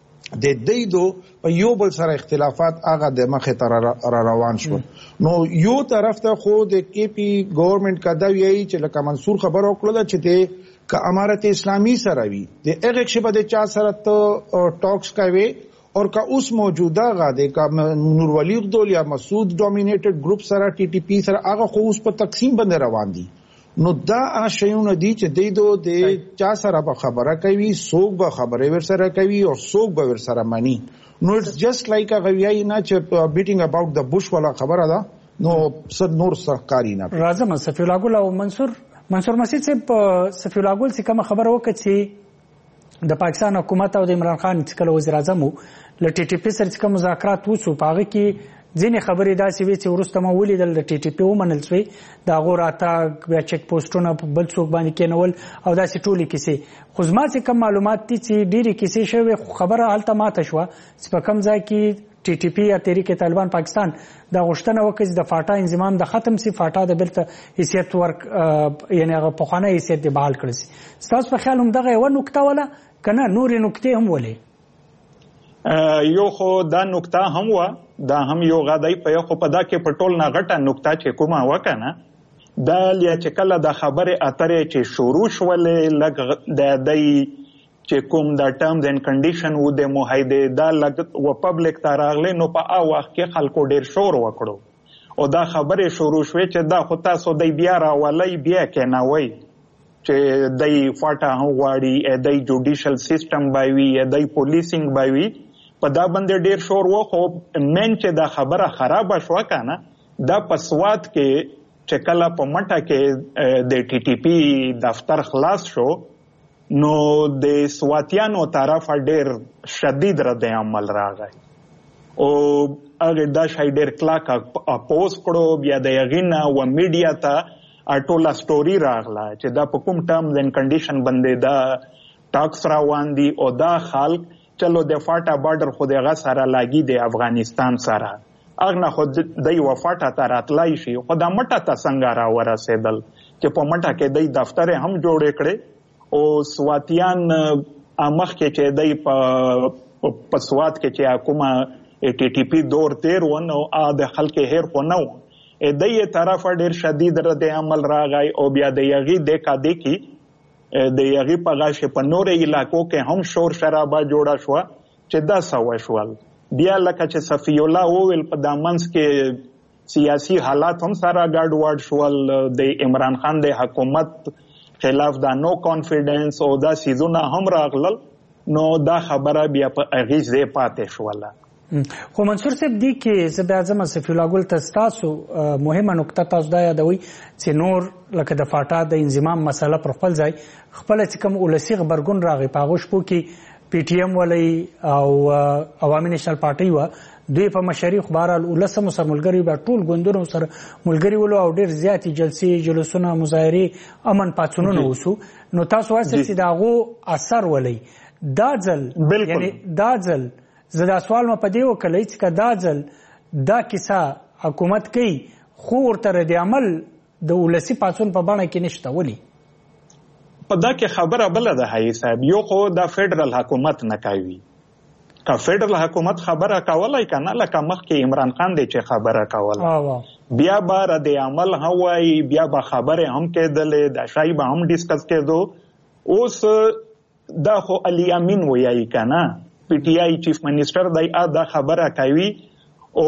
د دیدو په یو بل سره اختلافات هغه د مخه تر را روان شو. نو یو طرف ته خو د کې پی ګورنمنت کا دا ویي چې لکه منصور خبر وکړه چې د که امارت اسلامی سره وي د هغه شپه د چا سره ته ټاکس کوي او که اوس موجوده غاده کا نور ولی دول یا مسعود ډومینیټډ ګروپ سره ټي ټي پی سره هغه خو اوس په تقسیم باندې روان دي. نو دا شیونه دي چې د دو د چا سره به خبره کوي، څوک به خبره ور سره کوي او څوک به ور سره مانی. نو اټس جست لایک ا غویای نه چې بیټینګ اباوت د بوش والا خبره ده، نو څه نور څه کاری نه. راځم صفی الله ګل او منصور منصور مسعود صاحب صفی الله ګل څخه خبر وکړي چې د پاکستان حکومت او د عمران خان څخه وزیر اعظم ل ټي ټي پی سره څخه مذاکرات وشو، پاغه کې ځینې خبرې داسې وي چې ورسته ما ولیدل د ټي ټي پی ومنل شوی د هغو راتګ بیا چک پوسټونه په بل څوک باندې کېنول او داسې ټولې کیسې. خو زما چې کوم معلومات دي چې ډېرې کیسې شوې، خو خبره هلته ماته شوه چې په کوم ځای کې ټي ټي پی یا تحریک طالبان پاکستان دا غوښتنه وکړي چې د فاټا انضمام د ختم سي، فاټا د بلته حیثیت ورک یعنی هغه پخوانی حیثیت دی بحال کړی سي. ستاسو په خیال هم دغه یوه نکته وله که نه نورې نکتې هم ولې؟ یو خو دا نقطه هم و دا هم یو غدای په خو په دا کې پټول نه غټه نقطه چې کومه وکنه دا لیا چې کله د خبره اترې چې شروع شولې لګ د دای چې کوم د ټرمز اینڈ کنډیشن و د معاهده دا لګ و پبلک ته راغله نو په هغه وخت کې خلکو ډیر شور وکړو او دا خبره شروع شوه چې دا خو تاسو د بیا راولای بیا کې نه وای چې دای فاټا هم غواړي دای جوډیشل سیستم بایوي دای پولیسینګ بایوي په دا باندې ډیر شور و خو من چې دا خبره خراب شوه کنه دا په سواد کې چې کله په مټه کې د ټي ټي پی دفتر خلاص شو نو د سواتیانو طرف ډیر شدید رد عمل راغی او هغه دا شای ډیر کلاک اپوز کړو بیا د یغینا و میډیا ته ټوله سټوري راغله چې دا په کوم ټرمز اینڈ کنډیشن باندې دا ټاکس روان دي او دا خلک چلو د فاټا بارډر خو دغه سره لاګي د افغانستان سره اغه خو د یو فاټا ته راتلای شي خو د مټه ته څنګه را ورسېدل چې په مټه کې د دفتر هم جوړ کړي او سواتیان امخ کې چې د په سوات کې چې حکومت ټي ټي پی دور تیر ونه او د خلک هیر خو نه و د یې طرف ډیر شدید رد عمل راغی او بیا د یغي د کادي کې د یغي په غاښه په نورې علاقو کې هم شور شرابه جوړه شو چې دا سوه شول بیا لکه چې صفی الله وویل په دامنس کې سیاسي حالات هم سره ګډوډ شول د عمران خان د حکومت خلاف دا نو کانفیډنس او دا سیزونه هم راغلل نو دا خبره بیا په اغیز دی پاتې شوله خو منصور صاحب دی کې زه بیا ځم صفی الله ګل ته ستاسو مهمه نقطه تاسو دا یادوي چې نور لکه د فاټا د انضمام مسله پر خپل ځای خپل چې کوم ولسی خبرګون راغی په هغه شپو کې پی ټی ایم ولې او عوامي نېشنل پارټي و دوی په مشري خبرال ولسمو سره ملګری به ټول ګوندونو سره ملګری ولو او ډیر زیاتې جلسې جلوسونه مظاهره امن پاتونونه وسو نو تاسو واسه چې داغو اثر ولې دا ځل یعنی دا ځل زه دا سوال ما په دې وکړی چې دا ځل دا کیسه حکومت کوي خو ورته رد عمل د ولسی پاتون په بڼه کې نشته ولي په دا کې خبره بل ده هي صاحب یو خو دا فدرال حکومت نه کوي کا فدرال حکومت خبره کولای کنه لکه مخکې عمران خان دی چې خبره کوله بیا به رد عمل هوای بیا به خبره هم کېدلې دا شای به هم ډیسکس کېدو اوس دا خو علي امین وایي کنه پی ټی آی چیف منسٹر دای دا خبره کوي او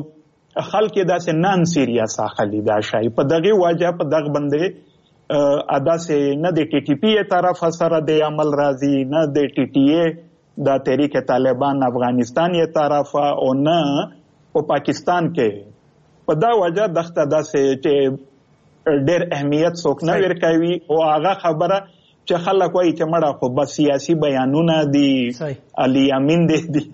خلک داسې نان سیریس اخلي دا شای په دغه واجب په دغه باندې ادا سه نه د ټي ټي پی طرف سره د عمل راځي نه د ټي ټي ای د تحریک طالبان افغانستان یې طرف او نه په پاکستان کې په دا وجه دغه داسې چې ډېر اهمیت څوک نه ورکوي او هغه خبره چې خلک وایي چې مړه خو بس سیاسي بیانونه دي علي امین دي دي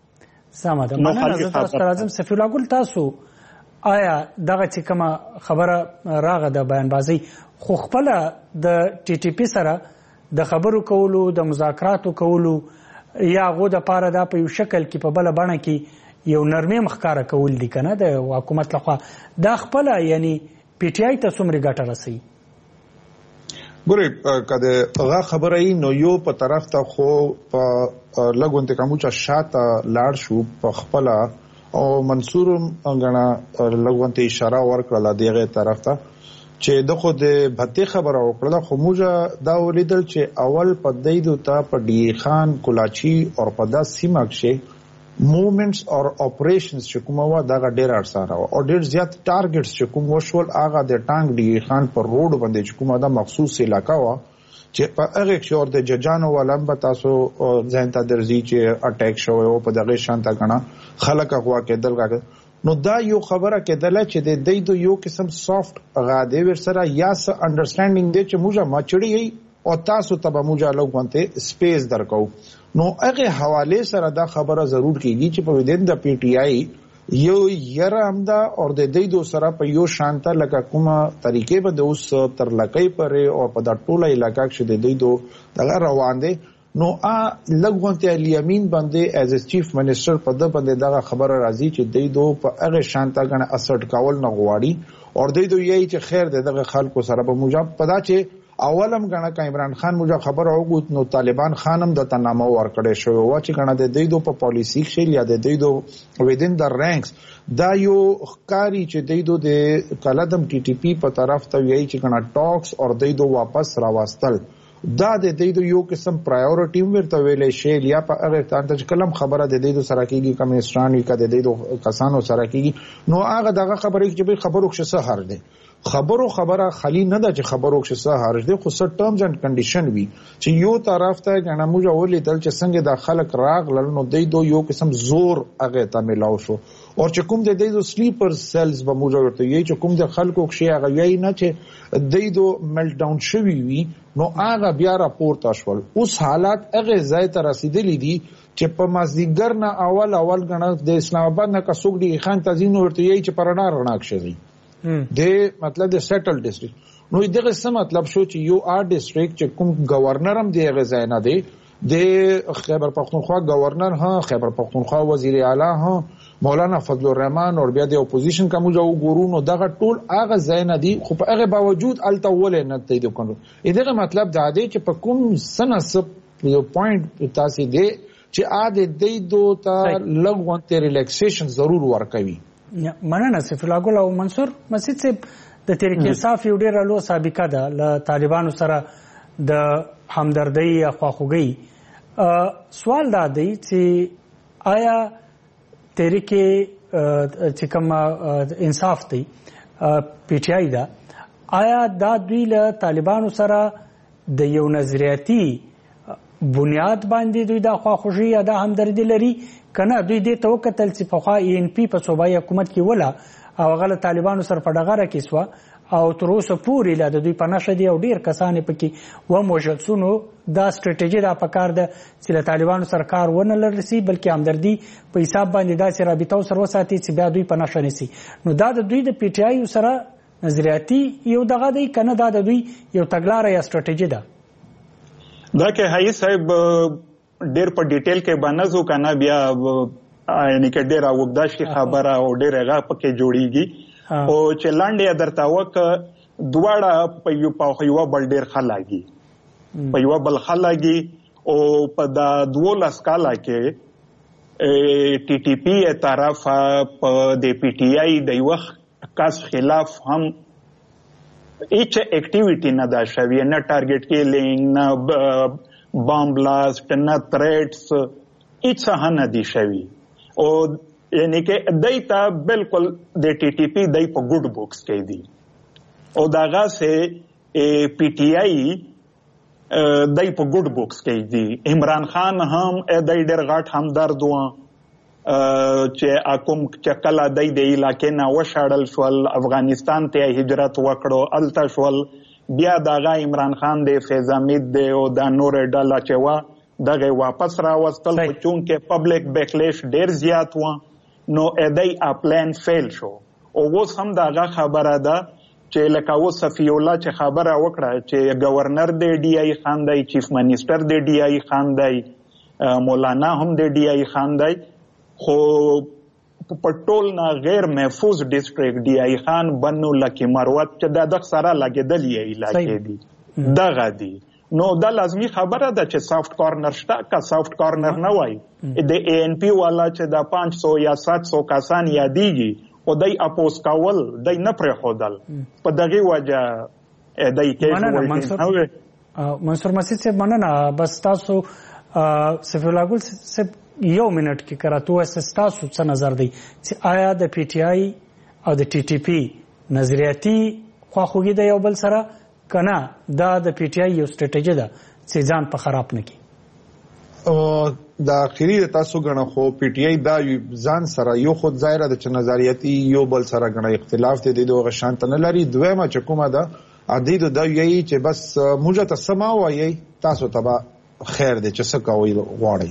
سمه ده مننه زه تاسو ته راځم صفی الله ګل تاسو آیا دغه چې کومه خبره راغه د بیانبازي خو خپل د ټي ټي پی سره د خبرو کولو د مذاکراتو کولو یا غو د پاره دا په یو شکل کې په بل بڼه کې یو نرمي مخکاره کول دي کنه د حکومت لخوا دا خپل یعنی پی ټی آی ته څومره ګټه رسي ګوره کده هغه خبره نو یو په طرف ته خو په لګونته کومه شاته لاړ شو په خپل او منصور غنا لګونته اشاره ورکړه دغه طرف ته چې دغه د بھتی خبره وکړه خو موږ دا ولیدل چې اول په دیدو ته په ډی خان کولاچی او په دا سیمه کې موومنټس او اپریشنز چې کومه وا دا ډېر ارسانه او ډېر زیات ټارګټس چې کوم وشول هغه د ټانګ ډی خان پر روډ باندې چې کومه دا مخصوص علاقہ وا چې په هغه کې اور د ججانو ولم به تاسو ځین ته درځي چې اٹیک شوی او په دغه شانته غنا خلک هغه کېدل راغله نو دا یو خبره کېدله چې د دې دو یو قسم سافت غاده ور سره یا س انډرستانډینګ دی چې موږ ماچړی او تاسو ته به موږ لوګونته سپیس درکو نو هغه حواله سره دا خبره ضرور کیږي چې په ودین د پی ټی آی یو یره امدا او د دې دو سره په یو شانته لکه کومه طریقې به د اوس تر لکې پرې او په دا ټوله علاقې کې د دې دو دغه روان دي نو ا لګونته الیمین باندې ایز چیف منسٹر په د باندې دا خبره راځي چې دوی دو په هغه شانته غنه اسټ کول نه غواړي او دوی دوی یې چې خیر دغه خلکو سره به موجب پدا چې اولم غنا ک عمران خان موږ خبر اوغوت نو طالبان خانم د تنامه ورکړې شو او چې غنا د دیدو په پالیسی کې یا د دیدو within the ranks دا یو ښکاری چې دیدو د کلدم ټي ټي پی په طرف ته وی چې غنا ټاکس اور دیدو واپس راوستل دا د دیدو یو قسم پرایورټي ورته ویلې شی یا په هغه تانت کلم خبره د دیدو سره کیږي کمیسټران وی کده دیدو کسانو سره کیږي نو هغه دغه خبرې چې به خبرو ښه سه هر دی خبرو خبره خالی نه ده چې خبرو ښه سه هر دی خو سر ټرمز اند کنډیشن وی چې یو طرف ته غنا موږ ولې دل چې څنګه د خلک راغلل نو دیدو یو قسم زور هغه ته ملاو شو او چې کوم د دیدو سلیپر سیلز به موږ ورته یی چې کوم د خلکو شي هغه یی نه چې دیدو ملټ ډاون شوی وی نو هغه بیا راپورته شول اوس حالات هغه ځای ته رسیدلی دي چې په مازدیګر نه اول اول غنا د اسلام آباد نه کڅوګ دی خان تزین ورته یی چې پرانا رڼاک شي د مطلب د سیټل ډیسټریکټ نو دغه څه مطلب شو چې یو آر ډیسټریکټ چې کوم گورنر هم دی هغه ځای نه دی د خیبر پختونخوا گورنر ها خیبر پختونخوا وزیر اعلی ها مولانا فضل الرحمن اور بیا د اپوزیشن کوم جو ګورو نو دغه ټول هغه ځای نه دی خو په هغه باوجود الته ولې نه دی کوي دغه مطلب دا دی چې په کوم سنه سب یو پوینټ تاسو دی چې ا د دې دوه ته لګونته ریلیکسیشن ضرور ورکوي مننه سیف الله ګل او منصور مسجد سے د تحریک انصاف یو ډیر لو سابقه ده ل طالبانو سره د همدردی یا خواخوږي سوال دا دی چې آیا تحریک چې کوم انصاف دی پی ټی آی دا آیا دا دوی له طالبانو سره د یو نظریاتي بنیاد باندې دوی دا خواخوږي یا دا همدردي لري کنه دوی دې ته وکتل چې په خوا ای ان پی په صوبایي حکومت کې ولا او غل طالبانو سره په ډغره کې سوا او تر اوسه پورې لا د دوی په نشه دی او ډیر کسان پکې و موجود سونو دا سټریټیجی دا پکار ده چې له طالبانو سره کار ونه لرسي بلکې همدردي په حساب باندې دا چې رابطه سره وساتي چې بیا دوی په نشه نسی نو دا د دوی د پی ټی آی سره نظریاتي یو دغه دی کنه دا د دوی یو تګلارې یا سټریټیجی ده دا کې هاي صاحب ډېر په ډیټیل کې باندې کنه بیا یعنی کې ډېر اوګداش کی خبره او ډېر هغه پکې جوړیږي او چې لاندې درته وک دواړه په یو په یو بل ډېر خلاږي په یو بل خلاږي او په دا دولس کاله کې ټي ټي پی طرف په د پی ټی آی د یو کس خلاف هم هیڅ اکټیویټي نه دا شوی نه ټارګټ کیلینګ نه بام بلاست نه تھریټس هیڅ نه دی شوی او یعنی کې دایته بالکل د ټي ټي پی دای په ګډ بوکس کې دی او داغه سه پی ټی آی دای په ګډ بوکس کې دی عمران خان هم دای ډېر غټ همدرد و چې اکوم چې کله دای د علاقې نه وشاړل شول افغانستان ته هجرت وکړو الته شول بیا دغه عمران خان د فیض حمید د او د نور ډله چې وا دغه واپس راوستل خو چونکه پبلک بیکلیش ډیر زیات و نو ادای اپلان فیل شو او اوس هم دغه خبره ده چې لکه و صفی الله چې خبره وکړه چې گورنر د ډی آی خان دی چیف منسٹر د ډی آی خان دی مولانا هم د ډی آی خان دی خو په ټول نه غیر محفوظ ډیسټریکټ ډی آی خان بنو لکه مروت چې د سره لګیدلی علاقې دي دغه دي نو دا لازمی خبره ده چې سافت کارنر شته کا سافت کارنر نه وای د ای ان پی والا چې د پانچ سو یا سات سو کسان یادېږي او دای اپوز کول دای نه پرې خودل په دغه وجه دای کې منصور منصور مسجد سے مننه بس تاسو سفیر الله ګل سے یو منټ کې کراتو اساس څه نظر دی چې آیا د پی ټی آی او د ټي ټي پی نظریاتي خواخوږي د یو بل سره کنه دا د پی ټی آی یو سټریټیجی ده چې ځان په خراب نه کی د اخیری تاسو غنه خو پی ټی آی دا ځان سره یو خود ظاهره د نظریاتي یو بل سره غنه اختلاف دي د شانت نه لري دویمه چې کومه ده عدید د یی چې بس موږ ته سما وایي تاسو ته خیر دي چې څه کوي غواړي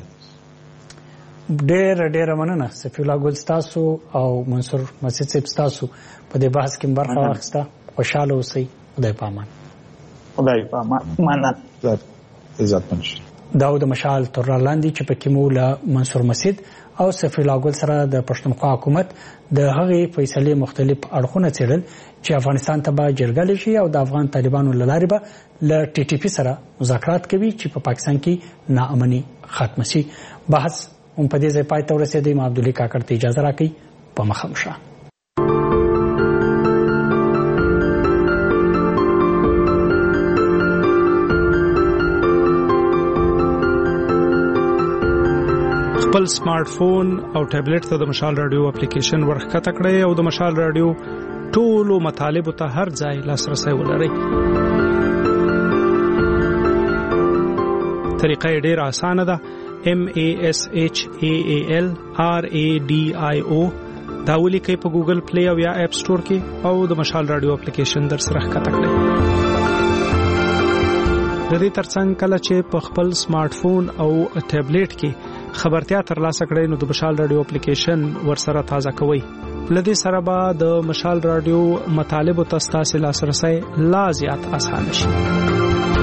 ډېر ډېر مننه سفی الله ګل تاسو او منصور مسجد صاحب تاسو په دې بحث کې برخه واخیسته خوشاله اوسئ خدای پامان خدای پامان مننه عزت منشي دا د مشال تر لاندې چې پکې مو له منصور مسجد او صفی الله ګل سره د پښتونخوا حکومت د هغې فیصلې مختلف اړخونه څېړل چې افغانستان ته به جرګه لشي او د افغان طالبانو له لارې به له ټي ټي پي سره مذاکرات کوي چې په پاکستان کې ناامني ختم شي. بحث هم په دې ځای پای ته ورسېدی. ما عبدالله کاکړ ته اجازه راکړئ په مخه مو شه. خپل سمارټ فون او ټابلیټ ته د مشال رادیو اپلیکیشن ورښکته کړئ او د مشال رادیو ټولو مطالبو ته هر ځای لاسرسی ولرئ. طریقه یې ډېره اسانه ده. M A S H A A L R A D I O دا ولیکئ په ګوګل پلی او یا اپ سټور کې او د مشال رادیو اپلیکیشن در سره ښکته کړئ. د دې ترڅنګ کله چې په خپل سمارټ فون او ټابلیټ کې خبرتیا ترلاسه کړئ نو د مشال رادیو اپلیکیشن ورسره تازه کوئ. لدې سره به د مشال رادیو مطالبو ته ستاسو لاسرسی لا زیات اسانه شي.